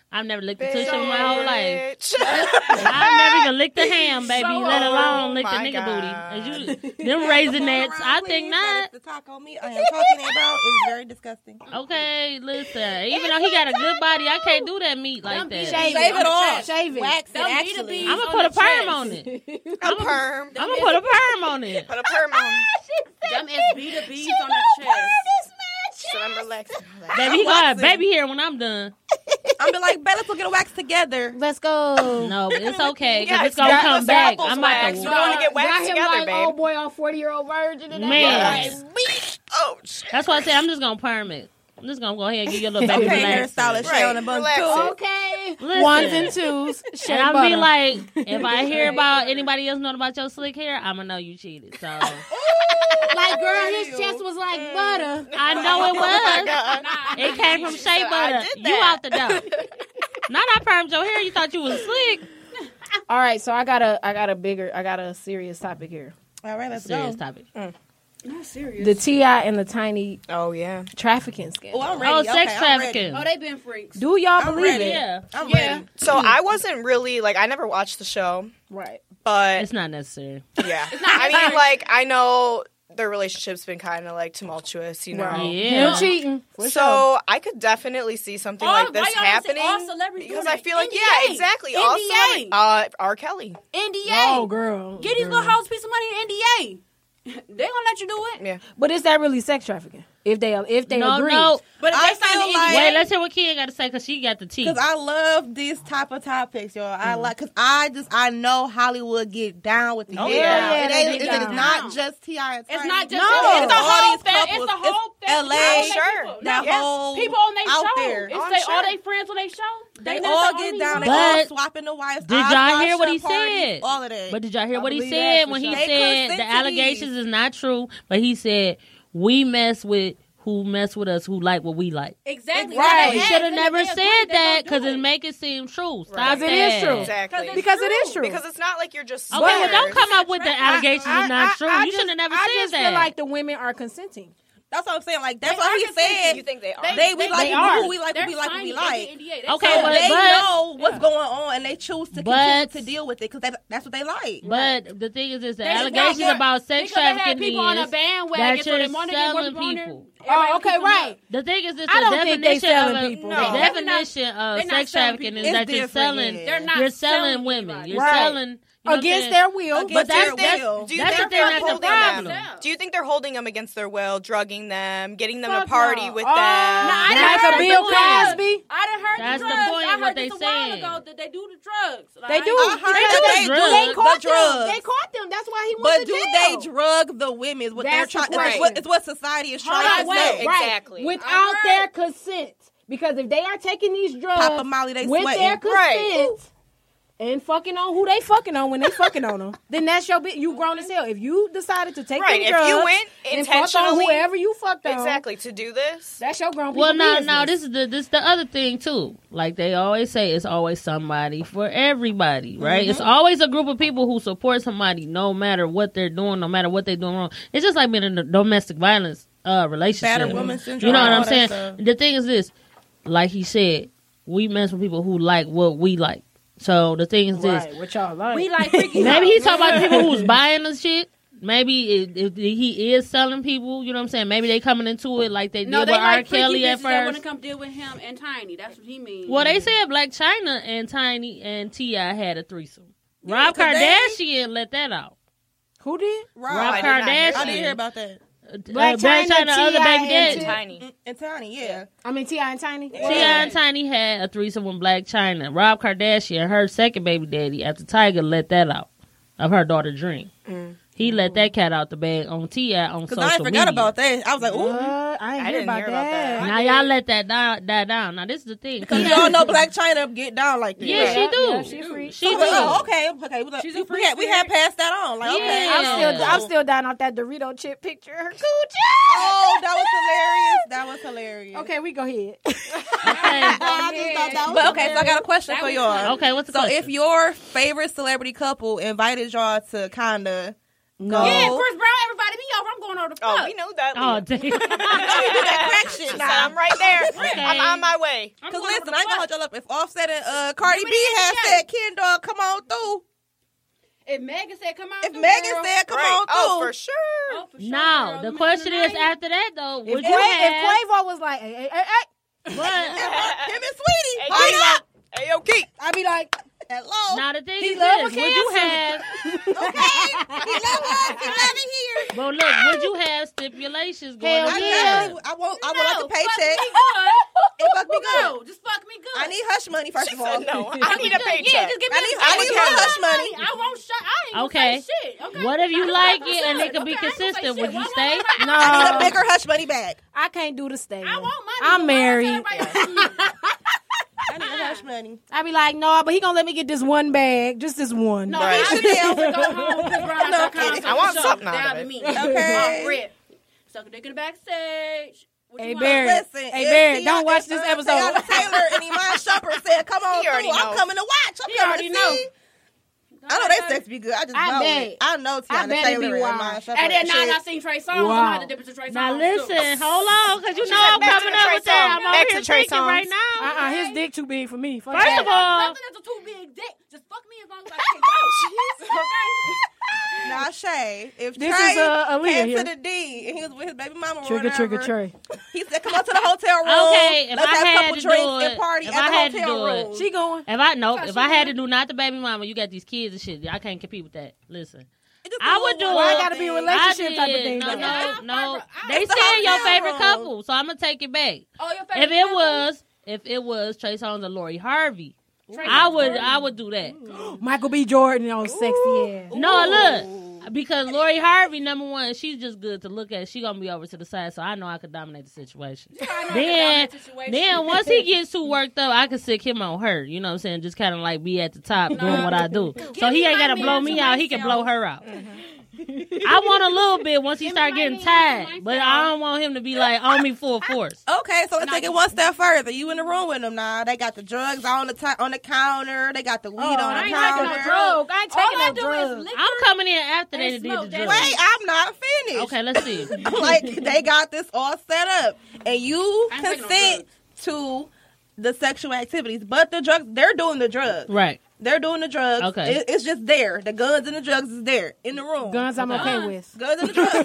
I've never licked a tushy in my whole life. Bitch. I've never even licked a ham, baby, So- let alone Oh lick the my nigga God. booty. Is you, them raisinets, I think not. The taco meat I am talking about is very disgusting. Okay, listen. Even though he got a good body, I can't do that meat like that. Shave, Shave it off. Shave it. Wax it, Them actually. bees I'm gonna on put a the perm chest. on it. A perm. I'm gonna put a perm on it. Put a perm on. Them S B the bees on the chest. So I'm relaxed. Baby, he waxing. got baby here when I'm done. I'm be like, Bella, let's get a wax together. Let's go. No, but it's okay because Yeah, it's gonna got come the back. apples I'm about waxed. to You don't want to get waxed Got him together, like babe. old boy on forty year old virgin. And Man. Oh, That's why I said I'm just gonna perm it. I'm just gonna go ahead and give you a little baby Okay, relax. hairstylist Right, Shay on the bun relax too. it. Okay. Listen. Ones and twos. Shea And I'm butter. be like, if I hear about anybody else knowing about your slick hair, I'm gonna know you cheated. So like, girl, his chest was like butter. I know it was. God. It came from Shea I Butter. did You that. out the door. Not I permed your hair. You thought you was slick. All right, so I got a, I got a bigger, I got a serious topic here. All right, let's Serious go. topic. Not serious. The T I and the Tiny Oh, yeah. trafficking scandal. Oh, I'm ready. Oh, Okay, sex I'm trafficking. Oh, they been freaks. Do y'all I'm believe ready. it? Yeah, I'm Yeah. ready. So I wasn't really, like, I never watched the show, Right. but it's not necessary. yeah. I mean, like, I know their relationship's been kind of, like, tumultuous, you know? Right. Yeah. Him cheating. For So sure. I could definitely see something All- like this why y'all don't say happening all celebrities because doing I it? feel like N D A. yeah, exactly. N D A. Also, uh, R. Kelly. N D A. Oh, girl. Get these girl. little hoes a piece of money in N D A. They gonna let you do it. Yeah. But is that really sex trafficking? If they, if they No, agree. no. But if I they sign feel the N D A, like- Wait, let's hear what Kia got to say because she got the tea. Because I love these type of topics, y'all. I Mm. like, because I just, I know Hollywood get down with the Oh, hair. yeah, yeah, it they ain't, get it's down. not just T I and it's Tiny. not just No. it's, it's a all whole these fa- couples. it's a whole It's family. L A. All they Sure. people. That Yeah. whole People on their out show. there. It's Oh, I'm they, sure. all they friends on their show. They not all the get only down. one. They all But swapping the wives. did y'all Osbourne hear what he show parties, said? All of that. But did y'all hear I what he believe said that when for he sure. They said consent the to allegations these. is not true? But he said we mess with who mess with us, who like what we like. Exactly. Right. He They should have asked, never they said agreed, they that gonna because do it make it seem true. Stop Right. Because it is that. true. Exactly. Because it is true. Because it's not like you're just Okay, well, don't swingers. come up with the allegations I- is not I- true. I you just- should have never I said just that. feel like the women are consenting. That's what I'm saying. Like, that's They what are he consenting. said. You think they are? They- They, we they- like they who are. we like, They're what we like, what we tiny. They like. get N D A. They Okay, say So but- they but- know what's Yeah. going on, and they choose to But- continue to deal with it because that, that's what they like. But the thing is, is the They just allegations want- about sex because they had trafficking people on a is bandwagon, that so they you're wanted to get more selling people on there. people. Everybody Oh, okay, keep them right. up. The thing is, this I the don't think they definition selling of a, people. the No. definition of They're not sex selling trafficking people. is It's that you're different, selling. yeah. They're not You're selling selling women. anybody. You're Right. selling you know what I'm Against saying? their will. Against But their that's that's, will. Do you that's think the thing they're that's the holding problem. them? Do you think they're holding them against their will, drugging them, getting them Fuck to party no. with Oh, them? I done like heard a Bill the drugs. Cosby. I done heard That's the the drugs. point I of what heard they this a while saying. ago that they do the drugs. They Like, do. I heard Because that they, they drugs. they do caught the them. drugs. They caught them. That's why he went But to do jail. they drug the women? Is what That's they're the trying. It's question. what, it's what society is Hold trying on, to wait, say. right. Exactly. Without I heard- their consent. Because if they are taking these drugs Papa Molly, they with sweating. their consent Right. and fucking on who they fucking on when they fucking on them, then that's your bit. You grown as hell. If you decided to take Right, them if drugs you went and fuck on intentionally- whoever you fucked on, Exactly, to do this. that's your grown people Well, now, business. now this is the this is the other thing too. Like they always say, it's always somebody for everybody, right? Mm-hmm. It's always a group of people who support somebody, no matter what they're doing, no matter what they're doing wrong. It's just like being in a domestic violence uh, relationship. Battered woman syndrome. You know what all I'm that saying? stuff. The thing is this, like he said, we mess with people who like what we like. So the thing is this, right, what y'all like. we like freaky. maybe hoes. he's talking about the people who's buying the shit. Maybe if, if he is selling people, you know what I'm saying? Maybe they coming into it like they No, did they with R. like freaky Kelly at bitches that want first. to come deal with him and Tiny. That's what he means. Well, they said Black China and Tiny and T I had a threesome. Rob 'cause they- Kardashian let that out. Who did? Rob, Rob I did not hear Kardashian. I didn't hear about that. Uh, Black Black China, China, other T I baby and daddy. T- Tiny. And Tiny, yeah. I mean, T I and Tiny. T I and Tiny had a threesome with Black China. Rob Kardashian, her second baby daddy, after Tiger let that out of her daughter Dream. He let that cat out the bag on T I on Because social I ain't forgot media. about that. I was like, ooh. What? I ain't I hear didn't about hear about that. that. Now y'all let that down, that down. Now this is the thing. Because we all know Black China get down like that. Yeah, she do. Yeah, she free. She I do. was like, oh, okay, okay. We, She's a we, free had, we had passed that on. Like, okay. Yeah. I'm still, I'm Oh. still down off that Dorito chip picture. Her coochie. Oh, that was hilarious. That was hilarious. Okay, we go ahead. Okay. But okay, so I got a question for y'all. Okay, what's the So question? if your favorite celebrity couple invited y'all to kind of go, Yeah, Chris Brown, everybody be over. I'm going over the Oh, fuck. we know that. Oh, Leah. damn. You do that crack shit She said, now. I'm right there. Okay. I'm on my way. I'm Because going listen, over I ain't the gonna fuck. hold y'all up. If Offset and uh, Cardi Give B me the had N B A. said, Ken Dog, come on through. If Megan said, come on If through, Megan girl. said, come Right. on through. Oh, for sure. Oh, for sure, No, girl. the You question remember is the night? after that though, If, would Qua- you if have? Quavo was like, hey, hey, hey, hey, But Him and Sweetie. Hey, Hold Keith. up. Hey, yo, Keith. I'd be like, Hello. now the thing He is love this: a would you cancer. have? Okay. He love us. He love it here. But look, would you have stipulations going Hell on? I, yeah. definitely- I want, I want like a No, paycheck. Fuck me good. It fuck me good. No, just fuck me good. I need hush money, first She of all. said no. I Fuck me need a good. paycheck. Yeah, just give me I a- need- I I need need a hush hush money. I won't shut. I ain't gonna Okay. say shit. Okay. What if you like it and it Okay, could be I ain't gonna say consistent? shit. Would you Why- stay? why- why- no, I need a bigger hush money bag. I can't do the stay. I want money. I'm but why married. everybody else- I need a hush money. I'd be like, no, but he gonna let me get this one bag, just this one. No, Right. I should be able to go home with Brian No dot com, kidding. so I want show. something out That'll of be it. me. Okay. Off rip. Suck a dick in the backstage. What Hey, you want? Barry. Listen, Hey, if Barry, T- don't watch if, this uh, episode. Teyana Taylor and Iman Shumpert said, come on He through. already I'm know. coming to watch. I'm He coming already to know. see. I know they sex be good. I just I know bet. it. I know I Tiana bet it Taylor be and wild. Iman Shumpert. And then now shit. I seen Trey Songz. Wow. I'm about to dip into Trey Songz. Now too. listen, hold on, because you She know said I'm back to coming the up Trey with that. Songz. I'm Back over to here Trey thinking Songz. right now. Uh-uh, his dick too big for me. Fuck First that. of all, Nothing that's a too big dick. Just fuck me as long as I can go. Okay. Now, Shay, if This Trey is, uh, Aaliyah came here. to the D and he was with his baby mama or Trigger, trigger, whatever, Trey. he said, come on to the hotel room. Okay, if Let's I have a had couple to drinks do and it, party if at I the had to hotel do it, room. She going. if I nope, Cause if she I had did. to do not the baby mama, you got these kids and shit. I can't compete with that. Listen, It just I a would little do Why it. it gotta be a thing. relationship I type of did. thing, No, though? no, Yeah, no. I- They It's the saying your hotel favorite room. couple, so I'm gonna take it back. Oh, your If favorite it couple? was, if it was Trey Songz or Lori Harvey, Trey I Songz. would, I would do that. Michael B. Jordan on sexy ass. No, look, because Lori Harvey, number one, she's just good to look at. She gonna be over to the side, so I know I could dominate the situation. Then, then once he gets too worked up, I can sick him on her. You know what I'm saying? Just kind of like be at the top doing what I do. So he me ain't my gotta blow man me to out. He can blow myself. her out. I want a little bit once he Give me start my getting man to tired, but myself. I don't want him to be like on me full force. Okay, so let's take it one step further. You in the room with them now. They got the drugs on the t- on the counter. They got the weed Oh, on I the ain't counter. taking no drug. I ain't All taking I no do drugs. is lick I'm coming in after they And did the smoke that drugs. Wait, I'm not finished. Okay, let's see. Like they got this all set up, and you I ain't taking no consent to the sexual activities, but the drugs, they're doing the drugs. Right. They're doing the drugs. Okay. It- it's just there. The guns and the drugs is there in the room. Guns I'm Okay. okay with. Guns and the drugs. they in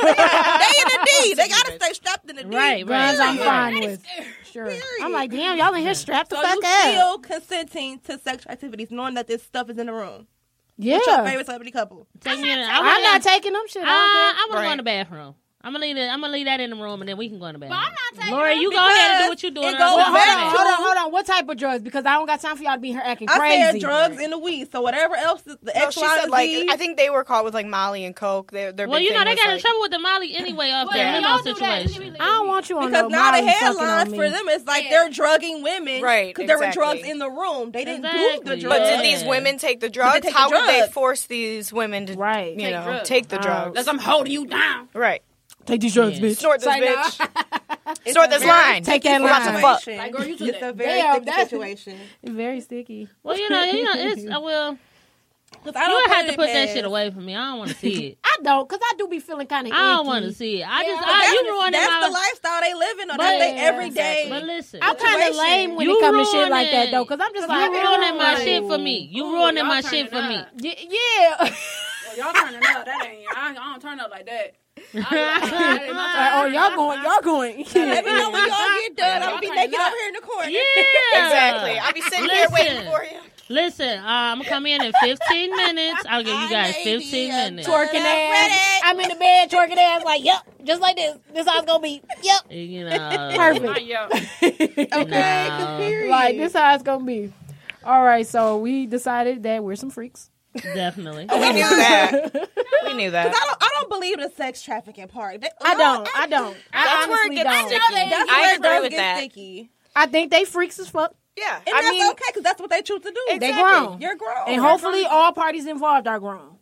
the D. They gotta stay strapped in the D. Right, right. Guns I'm Period. fine with. Sure. I'm like, damn, y'all in here strapped the So fuck you up. still consenting to sexual activities, knowing that this stuff is in the room. Yeah. What's your favorite celebrity couple? Take me in. I I'm wanna- not taking them shit. Uh, I I want to go Right. in the bathroom. I'm gonna leave it. I'm gonna leave that in the room, and then we can go in the bathroom. But I'm not taking Lori, them you go ahead and do what you because doing. it and I'll goes go Well, in hold the on, bathroom. hold on, hold on. What type of drugs? Because I don't got time for y'all to be here acting I crazy. said drugs and the weed. So whatever else, the No, X, she Y, said and like Z. I think they were caught with like Molly and Coke. Their their Well, big you know thing they was, got in like, trouble with the Molly anyway off Well, that yeah, limo y'all do that. situation. I don't want you on Because no now the Molly fucking headlines on me. for them is like Yeah. they're drugging women, Right, Because there were exactly. drugs in the room. They didn't do Exactly, the yeah. drugs. But Yeah. did these women take the drugs? take the How would they drugs? force these women to, Right. you Take know, drugs. take the Oh. drugs? Unless I'm holding you down. Right. Take these drugs, Yeah. bitch. Snort this Say no. bitch. Snort this line. Take that We're about to line. fuck. Situation. Like, girl, you took It's that. a very Damn, sticky that's- situation. Very sticky. Well, you know, you know, it's uh, well, 'Cause I you don't would have it to put that past- shit away from me. I don't want to see it. I don't, because I do be feeling kind of I don't want to see it. I just, But I, that's, you ruining that's my. the lifestyle they living on. But- That's their Yeah, everyday. But listen, I'm kind of situation. lame when You it comes to shit like ruining- that, though, because I'm just you like, ruining my oh, shit for me. You Ooh, ruining y'all my turning shit for me. up. y- Yeah. Well, y'all turning up. That ain't. I, I don't turn up like that. I, I, I, Like, oh, y'all going, y'all going. Let me know when y'all get done. Y'all I'll be turning naked up. over here in the corner. Yeah, Exactly. I'll be sitting here waiting Listen. for you. Listen, uh, I'm gonna come in in fifteen minutes. I'll give you guys I may be fifteen a minutes. Twerking I'm ass. ready. I'm in the bed twerking ass like, yep, just like this. This how it's going to be. Yep. You know, Perfect. Not yo. Okay, No. period. Like, this how it's going to be. All right, so we decided that we're some freaks. Definitely. We knew that. We knew that. I don't, I don't believe the sex trafficking part. That- I don't. I don't. I That's where it honestly gets don't. sticky. That's I where it agree does with get that. sticky. I think they freaks as fuck. Yeah. And I that's mean, okay, because that's what they choose to do. They Exactly. grown. You're grown. And hopefully all parties involved are grown.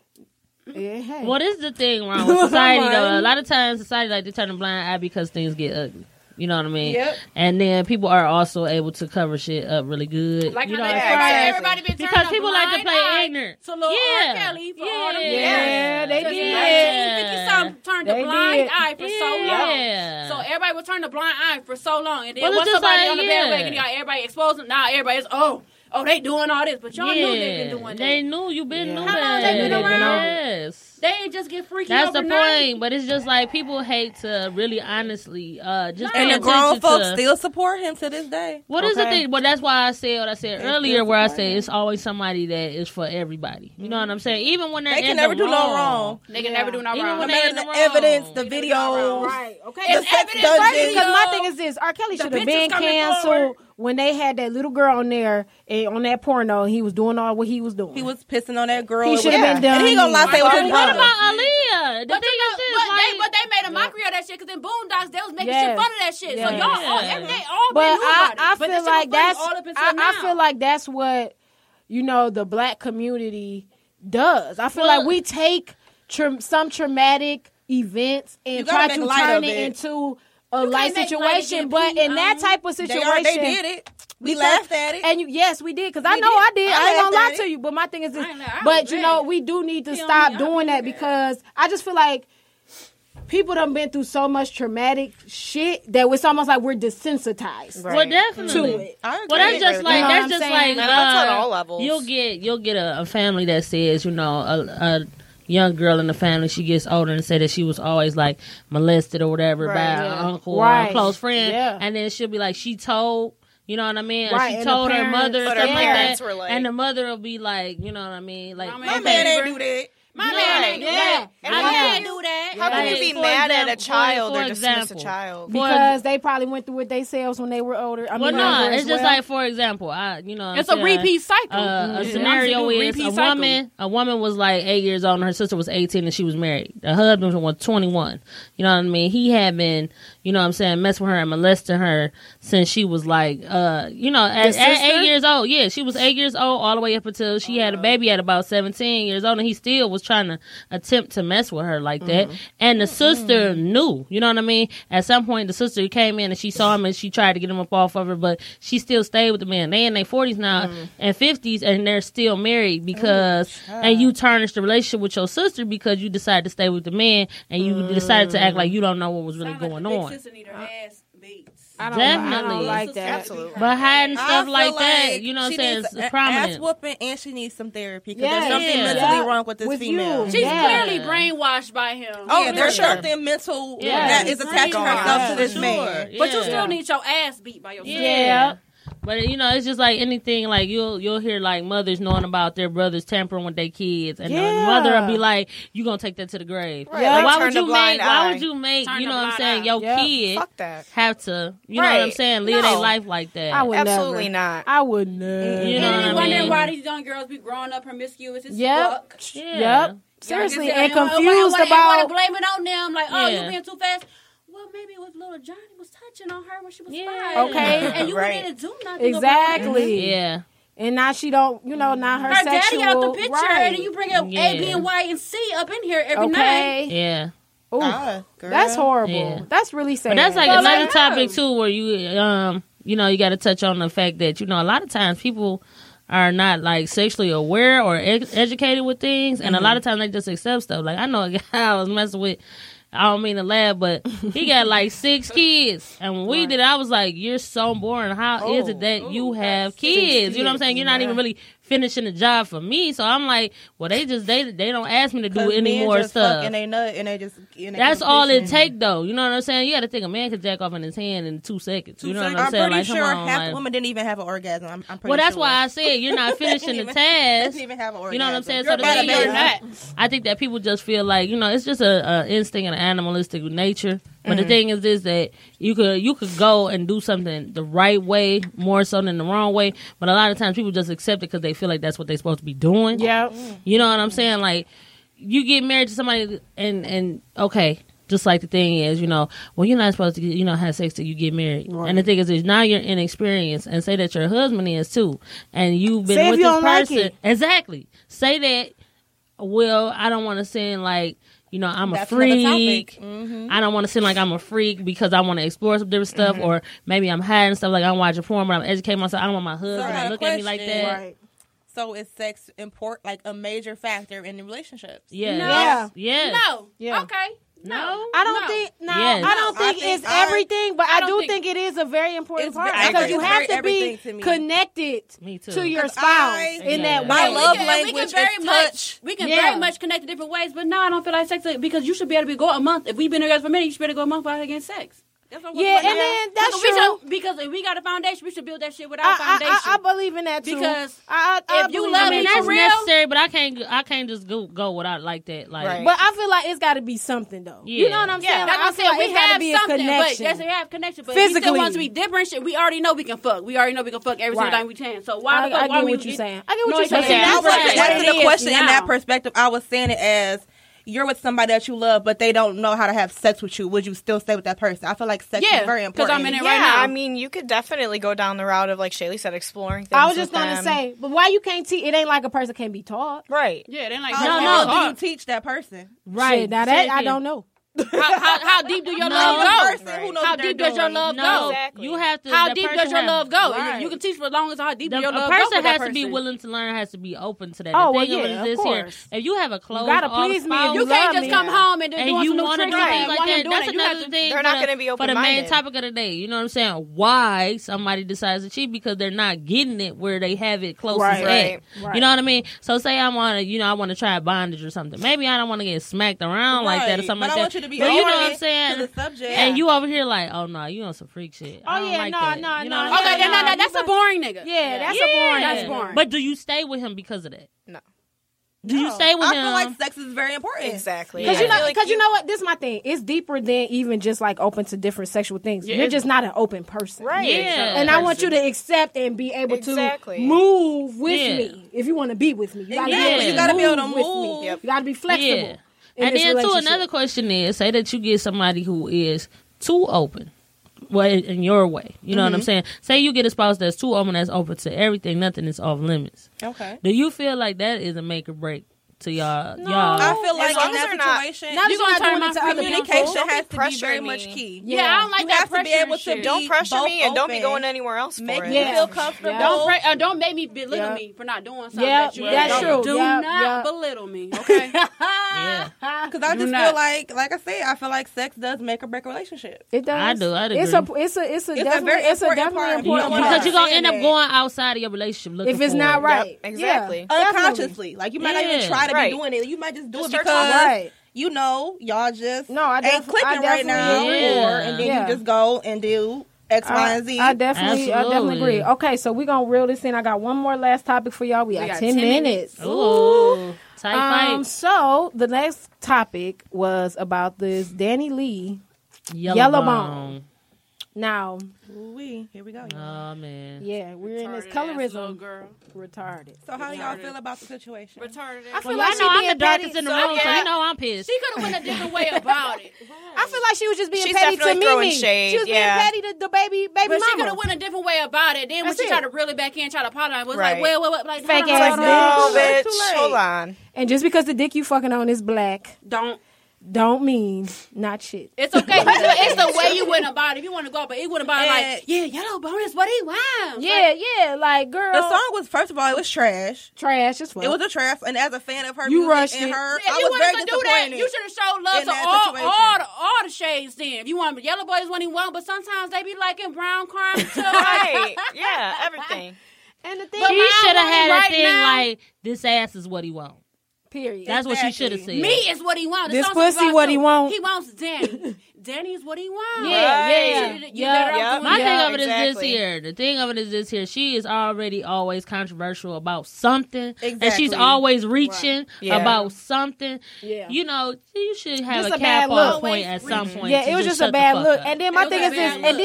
Yeah, hey. What is the thing wrong with society though? Right. A lot of times society like to turn a blind eye because things get ugly. You know what I mean? Yep. And then people are also able to cover shit up really good. Like you how know, they as act far like as- everybody been because turning a people like to blind play eye ignorant. to Lil Yeah. R. Kelly for Yeah. all them Yeah, years. they Since did. nineteen fifty something turned They a blind did. eye for so long. Yeah. So everybody would turn the blind eye for so long, and then Well, it's once just somebody like, on the yeah. bandwagon, you got everybody exposing. Now everybody's oh, oh, they doing all this, but y'all yeah. knew they been doing that. They knew you been Yeah. knew How long that. they been around? Yes. They ain't just get freaky That's the overnight. point, but it's just like people hate to really honestly uh just And pay the grown attention folks to- still support him to this day. What is the Okay. thing? But that's why I said what I said They earlier, still where I support say him. it's always somebody that is for everybody. You know what I'm saying? Even when they're They can in never the do no wrong. They can never do no Even wrong. No when they matter in the the wrong. evidence, the They do no wrong. videos. Right. Okay. The It's sex evidence dungeon. right Because here. my thing is this: R. Kelly The should have bitches been coming canceled forward. when they had that little girl on there and on that porno. And he was doing all what he was doing. He was pissing on that girl. He It should have was- been done. And he gonna lie say it was What his What mother. about Aaliyah? The But, thing you know, is this, but, like, they, but they made a mockery of that shit because in Boondocks they was making Yes. shit fun of that shit. So Yes. y'all, all, Yeah. every day, all But been knew I, about it. I But feel this shit like was that's all up until I, I now. feel like that's what you know the black community does. I feel Well- like we take tra- some traumatic events You and gotta try make to light turn of it it. into a You light can't make light of situation. it, But in that um, type of They, situation, are, they did it. We because- laughed at it. And you, yes, we did because I We know did. I did. I I, ain't laughed gonna lie at to it. you, but my thing is this. I ain't like- I But was you know, mad. we do need to Feel stop me? I doing feel that bad. because I just feel like people done been through so much traumatic shit that it's almost like we're desensitized Right. well, to definitely. it. I agree. Well, that's just like You know what that's I'm just saying? like And that's on uh, all levels. You'll get you'll get a, a family that says, you know, a, a young girl in the family, she gets older and say that she was always like molested or whatever Right, by yeah. an uncle Right. or a close friend, Yeah. and then she'll be like, she told. You know what I mean? Right, She and the told her parents- mother and But stuff her like parents that, were like- and the mother will be like, you know what I mean? Like, My My man man ain't ain't do that. My Yeah. man ain't do Yeah. that. And I how can't can do that. How can Like, you be for mad at a example- child for or dismiss a example. child? Because they probably went through it themselves when they were older. I Well, mean, no, younger it's as just well. like, for example, I, you know, what It's I'm a saying? repeat cycle. Uh, a Mhm. scenario Honestly, do is repeat a cycle. woman. A woman was like eight years old, and her sister was eighteen, and she was married. The husband was twenty-one. You know what I mean? He had been, you know what I'm saying, messing with her and molesting her since she was like, uh, you know, at, at sister? eight years old. Yeah, she was eight years old all the way up until she had a baby at about seventeen years old, and he still was trying to attempt to mess with her like that. And the sister knew, you know what I mean? At some point, the sister came in and she saw him and she tried to get him up off of her, but she still stayed with the man. They in their forties now and fifties, and they're still married because, and you tarnished the relationship with your sister because you decided to stay with the man and you decided to act like you don't know what was really Sound like going the big on. sister need her ass beat. I don't, I Definitely. don't like that. Absolutely. But hiding I stuff feel like that, like you know what I'm she saying, needs it's a- prominent. ass whooping, and she needs some therapy because Yeah. there's something Yeah. mentally Yeah. wrong with this With female. you. She's Yeah. clearly brainwashed by him. Oh, Yeah, there's for sure. something mental Yeah. that is attaching Brainwashed. herself to this Sure. man. But you Yeah. still need your ass beat by your sister. Yeah. But you know, it's just like anything. Like you'll you'll hear like mothers knowing about their brothers tampering with their kids, and Yeah. the mother will be like, "You gonna take that to the grave? Right, Yeah. like Why turn would the you blind make? Why eye. would you make? Turn you the know what I'm blind saying? eye. Your Yeah. kid Fuck that. have to, you know what I'm Right. saying? Live No. their life like that. I would Absolutely never. not. I would never. You And know then what you I wondering mean? why these young girls be growing up promiscuous as Yep. fuck. Yeah. Yep. Seriously, Yeah, and I wanna- confused I wanna, I about. want to blame it on them. Like, oh, Yeah. you being too fast. Well, maybe it was little Johnny was touching on her when she was Yeah. five. Okay. And you Right. didn't do nothing. about Exactly. Yeah. And now she don't, you know, not her, it. Her daddy sexual. got the picture, right. and then you bring up Yeah. A, B, and Y, and C up in here every night. Okay. Yeah. Ooh, Ah, girl. that's horrible. Yeah. That's really sad. But that's like Well, another like, topic no. too, where you um you know you got to touch on the fact that you know a lot of times people are not like sexually aware or ed- educated with things, and a lot of times they just accept stuff. Like I know a guy I was messing with. I don't mean to laugh, but he got like six kids, and when we did it, I was like, "You're so boring. How is it that you have kids? You know what I'm saying? You're not even really finishing the job for me." So I'm like, "Well, they just they they don't ask me to do any more stuff." And they nut and they just. And they That's keep all it pushing. take, though. You know what I'm saying? You got to think a man could jack off in his hand in two seconds. You know what I'm I'm saying? pretty Like, come sure on, half like- the women didn't even have an orgasm. I'm, I'm pretty well, that's sure. why I said you're not finishing the They task. didn't even have an orgasm. You know what I'm saying? You're So the about thing to is, be not. I think that people just feel like you know it's just a, a instinct and an animalistic nature. But the thing is, is that you could you could go and do something the right way more so than the wrong way. But a lot of times people just accept it because they feel like that's what they're supposed to be doing. yeah. You know what I'm saying? Like, you get married to somebody, and and okay, just like the thing is, you know, well, you're not supposed to, you know, have sex till you get married. Right. And the thing is, is now you're inexperienced, and say that your husband is too, and you've been Say if with you this don't like person. it. Exactly. Say that. Well, I don't want to send like you know, I'm That's a another freak. topic. Mm-hmm. I don't want to seem like I'm a freak because I want to explore some different stuff, mm-hmm. or maybe I'm hiding stuff like I'm watching porn, but I'm educating myself. I don't want my husband So I got to a look at me like question. that. Right. So is sex import like a major factor in the relationships? Yes. No. Yeah. Yes. No. Yeah. Okay. No. I don't No. think no, Yes. I don't No, I think think it's I- everything, but I I, don't do think- think it is a very important It's part ve- I because agree. you It's have very to be everything to me. connected Me too. to your 'Cause spouse I- in Yeah. that My way. love we can, language we can very is much, touch. We can Yeah. very much connect in different ways, but no, I don't feel like sex because you should be able to go a month. If we've been together for a minute, you should be able to go a month without getting sex. That's what Yeah, what- and then that's because we true. should- because if we got a foundation, we should build that shit without I, foundation. I, I, I believe in that too. Because I, I, I if you believe love in I mean, that me that's for too. real? necessary, but I can't. I can't just go go without like that. Like, Right. But I feel like it's got to be something though. You Yeah. know what I'm Yeah, saying? that's Like, what I I'm feel saying. like We it's got to have be a something, but connection. yes, we have connection. But if we Physically. still want to be different, shit, we already know we can fuck. We already know we can fuck every single Right. time we can. So why I, the fuck? I why get we what you're saying. I get what No, you're it's saying. okay. I was That's answering what it the is question in now. that perspective. I was saying it as you're with somebody that you love, but they don't know how to have sex with you. Would you still stay with that person? I feel like sex Yeah, is very 'cause important. I'm in it Yeah, right now. I mean, you could definitely go down the route of, like Shaylee said, exploring things. I was just with gonna them. say, but why you can't teach? It ain't like a person can be taught. Right. Yeah, they like How No, well no. do you teach that person? Right. Shit, now that Same I thing. don't know. how, how, how deep do your No. love The go? person who knows How what they're deep does your doing. love no, go? Exactly. you have to. How the deep person does your have- love go? Right. You can teach for as long as how deep The, your a love go. person for that has to be person. willing to learn, has to be open to that. Oh, the well, thing of it yeah, is this of here. course. If you have a closed gotta off please me if spouse, You You can't love just me. come home and, and do you some want to do tricks things and like want him that, doing that's it. You have another to- thing. They're for not the- gonna be for the main open-minded. topic of the day. You know what I'm saying? Why somebody decides to cheat because they're not getting it where they have it closest Right. at. Right. Right. You know what I mean? So say I want to, you know, I want to try bondage or something. Maybe I don't want to get smacked around like that or Right. something But like I that. want you to be but you know open what I'm saying? to the subject. And you over here like, oh no, you on some freak shit. I Oh, don't yeah, like no, that. no, You no, know what no, I'm Okay, saying? then, no, that, that's you a boring nigga. Yeah, that's Yeah. a boring. That's nigga. boring. But do you stay with him because of that? No. Do you No. stay with I him? feel like sex is very important. Exactly. Because I you know, feel like because you know what, this is my thing. It's deeper than even just like open to different sexual things. Yeah, You're it's- just not an open person, Right. Yeah. And I want you to accept and be able Exactly. to move with Yeah. me if you want to be with me. You gotta, Exactly. be able You to gotta be able to move with move. me. Yep. You gotta be flexible. Yeah. in And this then too, relationship. another question is, say that you get somebody who is too open. Well, in in your way, you know Mm-hmm. what I'm saying. Say you get a spouse that's too open, that's open to everything, nothing is off limits. Okay. Do you feel like that is a make or break to y'all? No. y'all? I feel like long in as that they're not- situation, Not You if gonna you're not turn doing my it to other communication people. Don't has be to be very pressuring much me. key. Yeah, I don't like You that have to be pressure able and to shit. be Don't pressure both me and don't be open. going anywhere else for Make it. me Yeah. feel comfortable. Don't pre- uh, don't make me belittle Yeah. me for not doing something. Yeah, that you that's don't. true. Do Yeah, not yeah. belittle me, okay? Yeah, Because I Do just not. feel like, like I said, I feel like sex does make or break a relationship. It does. I do, I'd It's a, agree. it's a, it's a, It's a definitely, very it's a important definitely part. important You don't part. because you're gonna end up Understand going outside of your relationship looking If it's for not it. right, Yep, exactly. Yeah, definitely. Unconsciously. Like, you might not even Yeah. try to Right. be doing it. You might just do Just it start because, talking. Right. you know, y'all just No, I ain't def- clicking I right now. definitely agree. Or, and then Yeah. you just go and do X, Y, and Z. I, I definitely, I definitely Absolutely. agree. Okay, so we're gonna reel this in. I got one more last topic for y'all. We, We got, got ten, ten minutes. minutes. Ooh, tight Um, fight. so the next topic was about this Danny Lee. Yellow, Yellow bone. Bone. Now, Ooh-wee. Here we go. y'all. Oh man. yeah, we're in this Retarded ass little colorism. girl. Retarded. So how do y'all Retarded. feel about the situation? Retarded. I feel Well, like I she know I'm being the darkest petty. in the So, room, so yeah. you know I'm pissed. She could have went a different way about it. I feel like she was just being She's petty to definitely throwing Mimi. shade, She was yeah. being petty to the baby, baby But she could mama. have went a different way about it. Then when That's she it. tried to reel it back in, try to apologize, was Right. like, well, well, well, like, Fake hold on, ass hold on, bitch. hold No, on. bitch. too late. Hold on. And just because the dick you fucking on is black, Don't. don't mean not shit. It's okay. It's the way you went about it. If you want to go, but it went about it And- like, yeah, yellow bone is what he wants. Yeah, yeah, like girl, The song was, first of all, it was trash. trash as fuck. It was a trash, and as a fan of her You music rushed and it. her, If I you was wanted very to do that, disappointed. you should have showed love in to that all, situation. all, the, all the shades then. If you want yellow boys when he want, but sometimes they be liking brown crime too. Right. Yeah, everything. and the thing, But She mine should have want it had right a thing now. like, "This ass is what he want." period. That's what she Exactly. should have said. Me is what he wants. This The song's pussy about what he you. want. He wants Danny. Danny is what he wants. Yeah, Right. yeah, You yeah. better off Yep. doing My that. thing of it is this exactly. here. The thing of it is this here. She is already always controversial about something, and she's Exactly. always reaching Yeah. about something. Yeah. You know, you should have Just a a bad cap off look. point at some point. Yeah, to it was just shut a the bad fuck look. up. And then my It thing was is a this, bad and look. then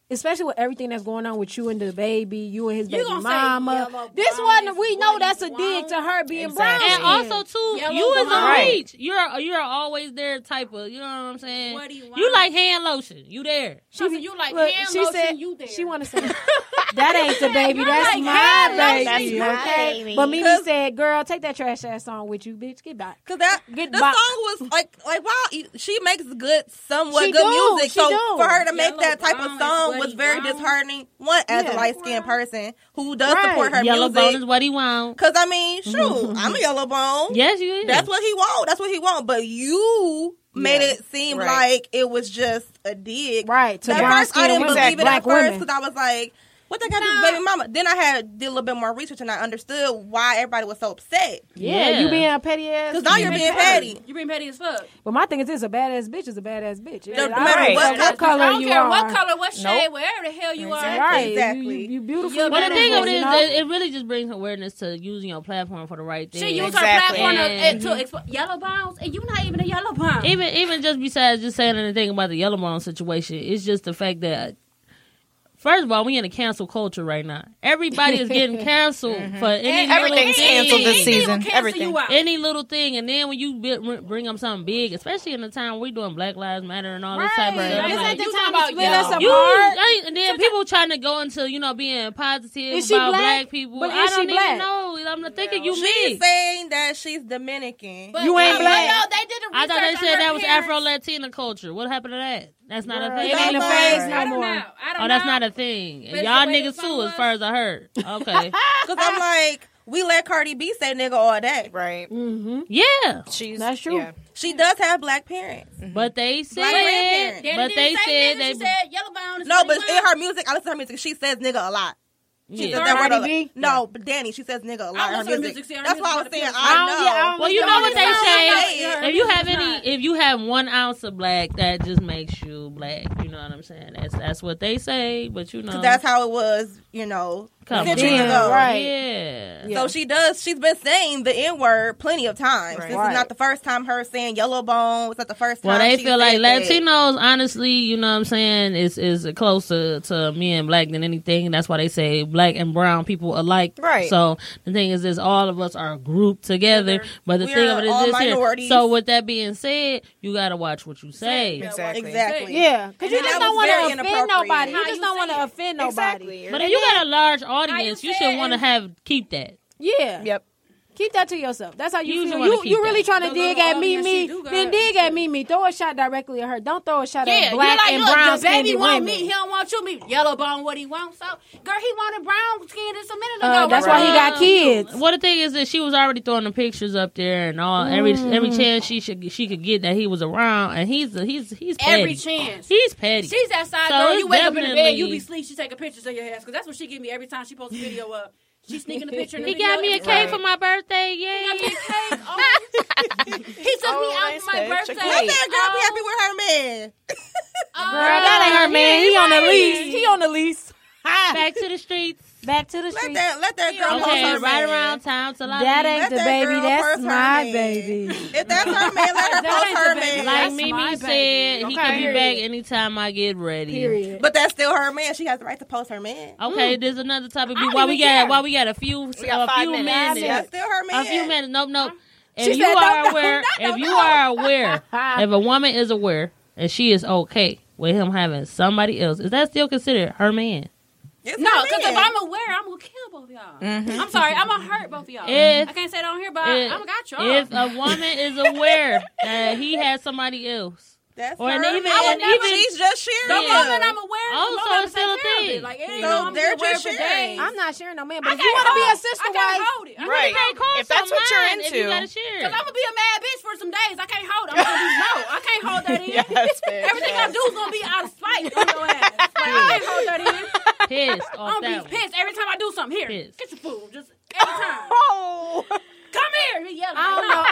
especially with everything that's going on with you and the baby, you and his You baby gonna say mama. yellow This brown wasn't. is We know what that's he a dig want. to her being Exactly. brown. And also too, Yellow you is a Right. reach. You're you're always there type of. You know what I'm saying? What do you want? You like hand lotion. You there? She be, you like Look, hand she lotion, said you there. she want to say that ain't the baby. You're That's like, my hand baby. lotion. That's my Okay, baby. but Mimi Cause- said, "Girl, take that trash ass song with you, bitch. Get back." Cause that Get the back. song was like like wow, she makes good, somewhat She good do, music. she So do. for her to make Yellow that type brown of is song what was he very want. disheartening. One as Yeah. a light skinned person who does Right. support her Yellow bone is music. what he want. Cause I mean, shoot, I'm a yellow bone. Yes, you is. That's what he want. That's what he want. But you made Yeah. it seem Right. like it was just a dig. Right, to At brown first, I skinned didn't women, believe it black at first women. because I was like, what they got to do with baby mama? Then I had did a little bit more research and I understood why everybody was so upset. Yeah, Yeah. you being a petty ass. Because now you're being petty. You being petty as fuck. But my thing is this: a badass bitch is a badass bitch. No I don't matter care what what color- color I don't you care are. what color, what shade, Nope. wherever the hell you Exactly. are. Right, Exactly. You, you, you beautiful. Yeah, But the Beautiful, thing of it you is, know? it, it really just brings awareness to using your platform for the right thing. She used Exactly. her platform And- to, to expo- yellow bones, and you not even a yellow bone. even even just besides just saying anything about the yellow bone situation, it's just the fact that first of all, we in a cancel culture right now. Everybody is getting canceled for any little Everything's thing. canceled this Anything will season. cancel Everything. you out. Any little thing, and then when you bi- bring up something big, especially in the time we doing Black Lives Matter and all this type of Right. stuff, Isn't like, the you time talking to about split us yellow. you, apart? I- and then people trying to go into you know being positive Is she about black? black people. But I is don't she even black? know. I'm not thinking you She's mixed. saying that she's Dominican. But You ain't I- black. I know they did a I thought they research on said her that was parents. Afro Latina culture. What happened to that? That's not a Girl, thing. it ain't a Don't phase know. no I don't more. know. I don't Oh, that's know. not a thing. But And it's y'all the way the niggas song too, was. as far as I heard. Okay. Because I'm like, we let Cardi B say nigga all day. Right. Mm-hmm. Yeah, She's That's true. Yeah. She does have black parents. but they said, Black grandparents. Daddy but didn't they say said nigga, they. she said yellow bone is No, what but he in want. her music, I listen to her music, she says nigga a lot. She Yeah. says that word a Cardi lot. B? No, but Danny, she says nigga a lot I in her listen to music. music, see, her That's why I was music saying, is I I don't- know. yeah, I don't Well, you listen know to what they it. say. Her If you music have is any, not. if you have one ounce of black, that just makes you black. You know what I'm saying? That's that's what they say. But you know, 'Cause that's how it was, you know, Come centuries on. ago. Right. Yeah. Yeah. So she does. She's been saying the N word plenty of times. Right. This Right. is not the first time her saying yellow bone. It's not the first time. Well, they she feel like said that. Latinos, honestly, you know what I'm saying, is is closer to me and black than anything. That's why they say black and brown people alike. Right. So the thing is, is all of us are grouped together. But the We thing are of it is all this here. minorities. So with that being said, you got to watch what you say. Exactly. Exactly. Yeah, because you And just that don't was want very to offend inappropriate. nobody. You How just you don't want say to it. offend nobody. Exactly. But if you got a large audience, you you say should it. want to have keep that. Yeah. Yep. Keep that to yourself. That's how you, You feel. just wanna You keep you really that. trying to The dig little at me, audience me. she do got. Then dig at me, me. Throw a shot directly at her. Don't throw a shot Yeah, at you black like, and look, brown the baby skinned want women. me. He don't want you. Me yellow bone. What he want? So, girl, he wanted brown skin just a minute ago. Uh, that's What's why he wrong? got kids. Well, the thing is that she was already throwing the pictures up there and all every every chance she should she could get that he was around, and he's he's he's petty. Every chance. He's petty. She's that side So girl. it's You wake up in the bed, definitely- you be asleep. She take a picture of your ass because that's what she give me every time she posts a video up. She sneaking the picture. In the He video got me a every cake time. for my birthday. He Yay! got me a cake. Oh. He took me Oh, out nice for my cake. birthday. Check Let it that girl be Oh. happy with her man. Oh, Girl, that ain't her man. He on the right. lease. He on the lease. Back to the streets. Back to the Let street. that let that girl post Okay, her right man. around town till I That leave. ain't Let the that baby. girl That's post her my man. baby. If that's her man, let her That post ain't her the baby. man. Like That's my Mimi baby. said, he Okay. can be Period. back anytime I get ready. Period. But that's still her man. She has the right to post her man. Okay, there's another topic. I don't While we even got care. while we got a few got a five few minutes. minutes. That's still her man. A few minutes. Nope, nope. If She you said, are "No, no, aware, no, if you no." are aware, if a woman is aware and she is okay with him having somebody else, is that still considered her man? It's No, her because man. if I'm aware, I'm gonna kill both of y'all. I'm sorry, I'm gonna hurt both of y'all. If- I can't say it on here, but If, I'm gonna got y'all. if a woman is aware that he has somebody else, That's or her and even man. and even She's just sharing. the Yeah. woman I'm aware of, Oh, the so woman it's still a take care of thing. it. Like, it ain't So no, I'm they're aware just for sharing. days. I'm not sharing no man, I but if you can't want to be a hold- sister I can't wife, hold it. I you Right. can't call If that's what you're someone if you into. gotta share. Cause I'm gonna be a mad bitch for some days. I can't hold it. I'm gonna be no. I can't hold that in. Yes, bitch. Everything Yes. I do is gonna be out of spite on your ass. Like, I can't hold that in. Pissed off I'm that gonna one. be pissed every time I do something. Here, Pissed. get your food. Just every time. Oh. Come here. He yelling. I don't know.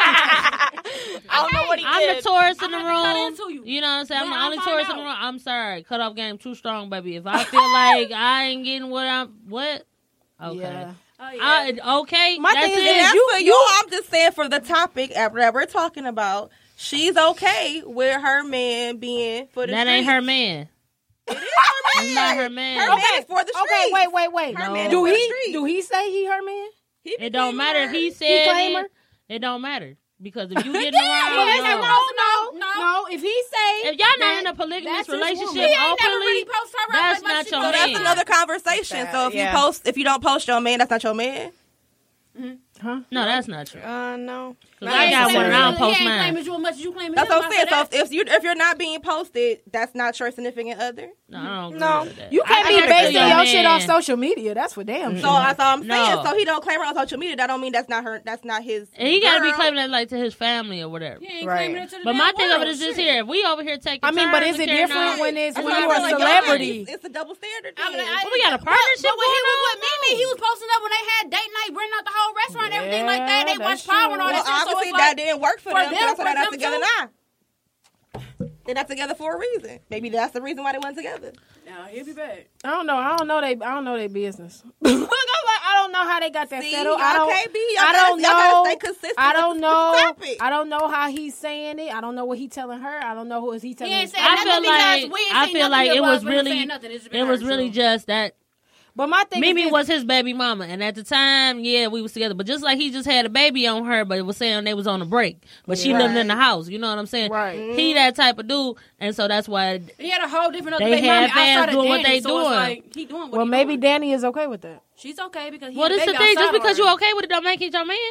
I don't know what he I'm did. the tourist in I'm the gonna cut room. into you. You know what I'm saying? I'm When the I only find tourist in the out. room. I'm sorry. Cut off game too strong, baby. If I feel like I ain't getting what I'm what, okay, Yeah. Oh, yeah. I, okay. My that's thing is it. And that's You- for you. I'm just saying for the topic that we're talking about. She's okay with her man being for the That ain't streets. her man. It is her man. It's not her man. Her man is for the streets. Okay, wait, wait, wait. Her No. man is Do for the he streets. do he say he her man? He be It don't claiming matter if her. he said claim it. her? It don't matter because if you getting But around, it's- no. no, no, No. no. If he say if y'all not that- in a polygamous that's his relationship woman. He ain't never openly, really post her up that's like much not she your So posts. that's man. another conversation. So if Yeah. you post, if you don't post your man, that's not your man. Huh? No, that's not true. Uh, no. Cause I got He one and I don't ain't post claiming mine. you as much as you claiming That's him. what I'm I saying. said So if you if you're not being posted, that's not your significant other. No, I don't agree No. with that. You can't I be gotta basing feel your shit man. off social media. That's for damn So sure. that's all I'm saying. No. So he don't claim her on social media. That don't mean that's not her. That's not his. And he got to be girl. claiming that like to his family or whatever. He ain't Right. claiming it to the But damn my thing of world. it is this Shit. here: if we over here taking, I mean, but turns is it and carrying different on- when it's That's when why you're I a feel like y'all- celebrity? It's, it's a double standard. I mean, then. I- Well, we got a but- partnership But when he going was on? with Mimi, he was posting up when they had date night, bringing out the whole restaurant and everything like that. They Yeah, watched that's Power true. and all Well, that shit. So obviously it's that like, didn't work for, for them. them, So that's for why they're not them together too. now. They're not together for a reason. Maybe that's the reason why they weren't together. nah, he'll be back. I don't know. I don't know they. I don't know their business. Look, I'm like, I don't know how they got that See, settled. y'all I don't. can't be- y'all I gotta- don't y'all gotta know. stay consistent I with don't the- know. with the topic. I don't know how he's saying it. I don't know what he telling her. I don't know who is he He telling. ain't his- saying I nothing feel because like we ain't I seen feel nothing like of it us. was We ain't really saying nothing. It's been it was her, really so. just that But my thing Mimi is, was his baby mama, and at the time, yeah, we was together. But just like he just had a baby on her, but it was saying they was on a break, but she living in the house. You know what I'm saying? Right. He that type of dude, and so that's why. He had a whole different other They baby have mommy fans outside of doing what Danny, they so it's doing. like, he doing what well, he maybe doing. Danny is okay with that. She's okay because he Well, had a this the baby thing. Just outside because of you her. okay with it, don't make it your man.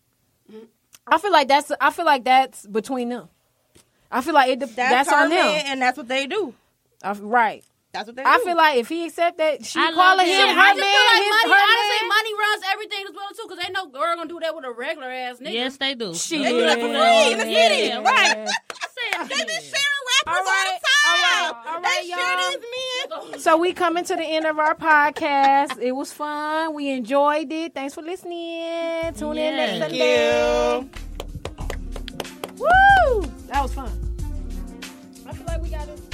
I feel like that's. I feel like that's between them. I feel like it. That's, That's, her on them. man, and that's what they do. I, right. That's what they I do. feel like if he accept that, she I love calling him. him Shit, her I man. just feel like his, money. her Honestly, man. money runs everything as well too. Because ain't no girl gonna do that with a regular ass nigga. Yes, they do. She They do that for free. Let's get it. Right. They be sharing rappers All all, right, the time. all right, all right, they y'all. share these men. So we coming to the end of our podcast. It was fun. We enjoyed it. Thanks for listening. Tune in next Yeah. Sunday. Woo! That was fun. I feel like we got to.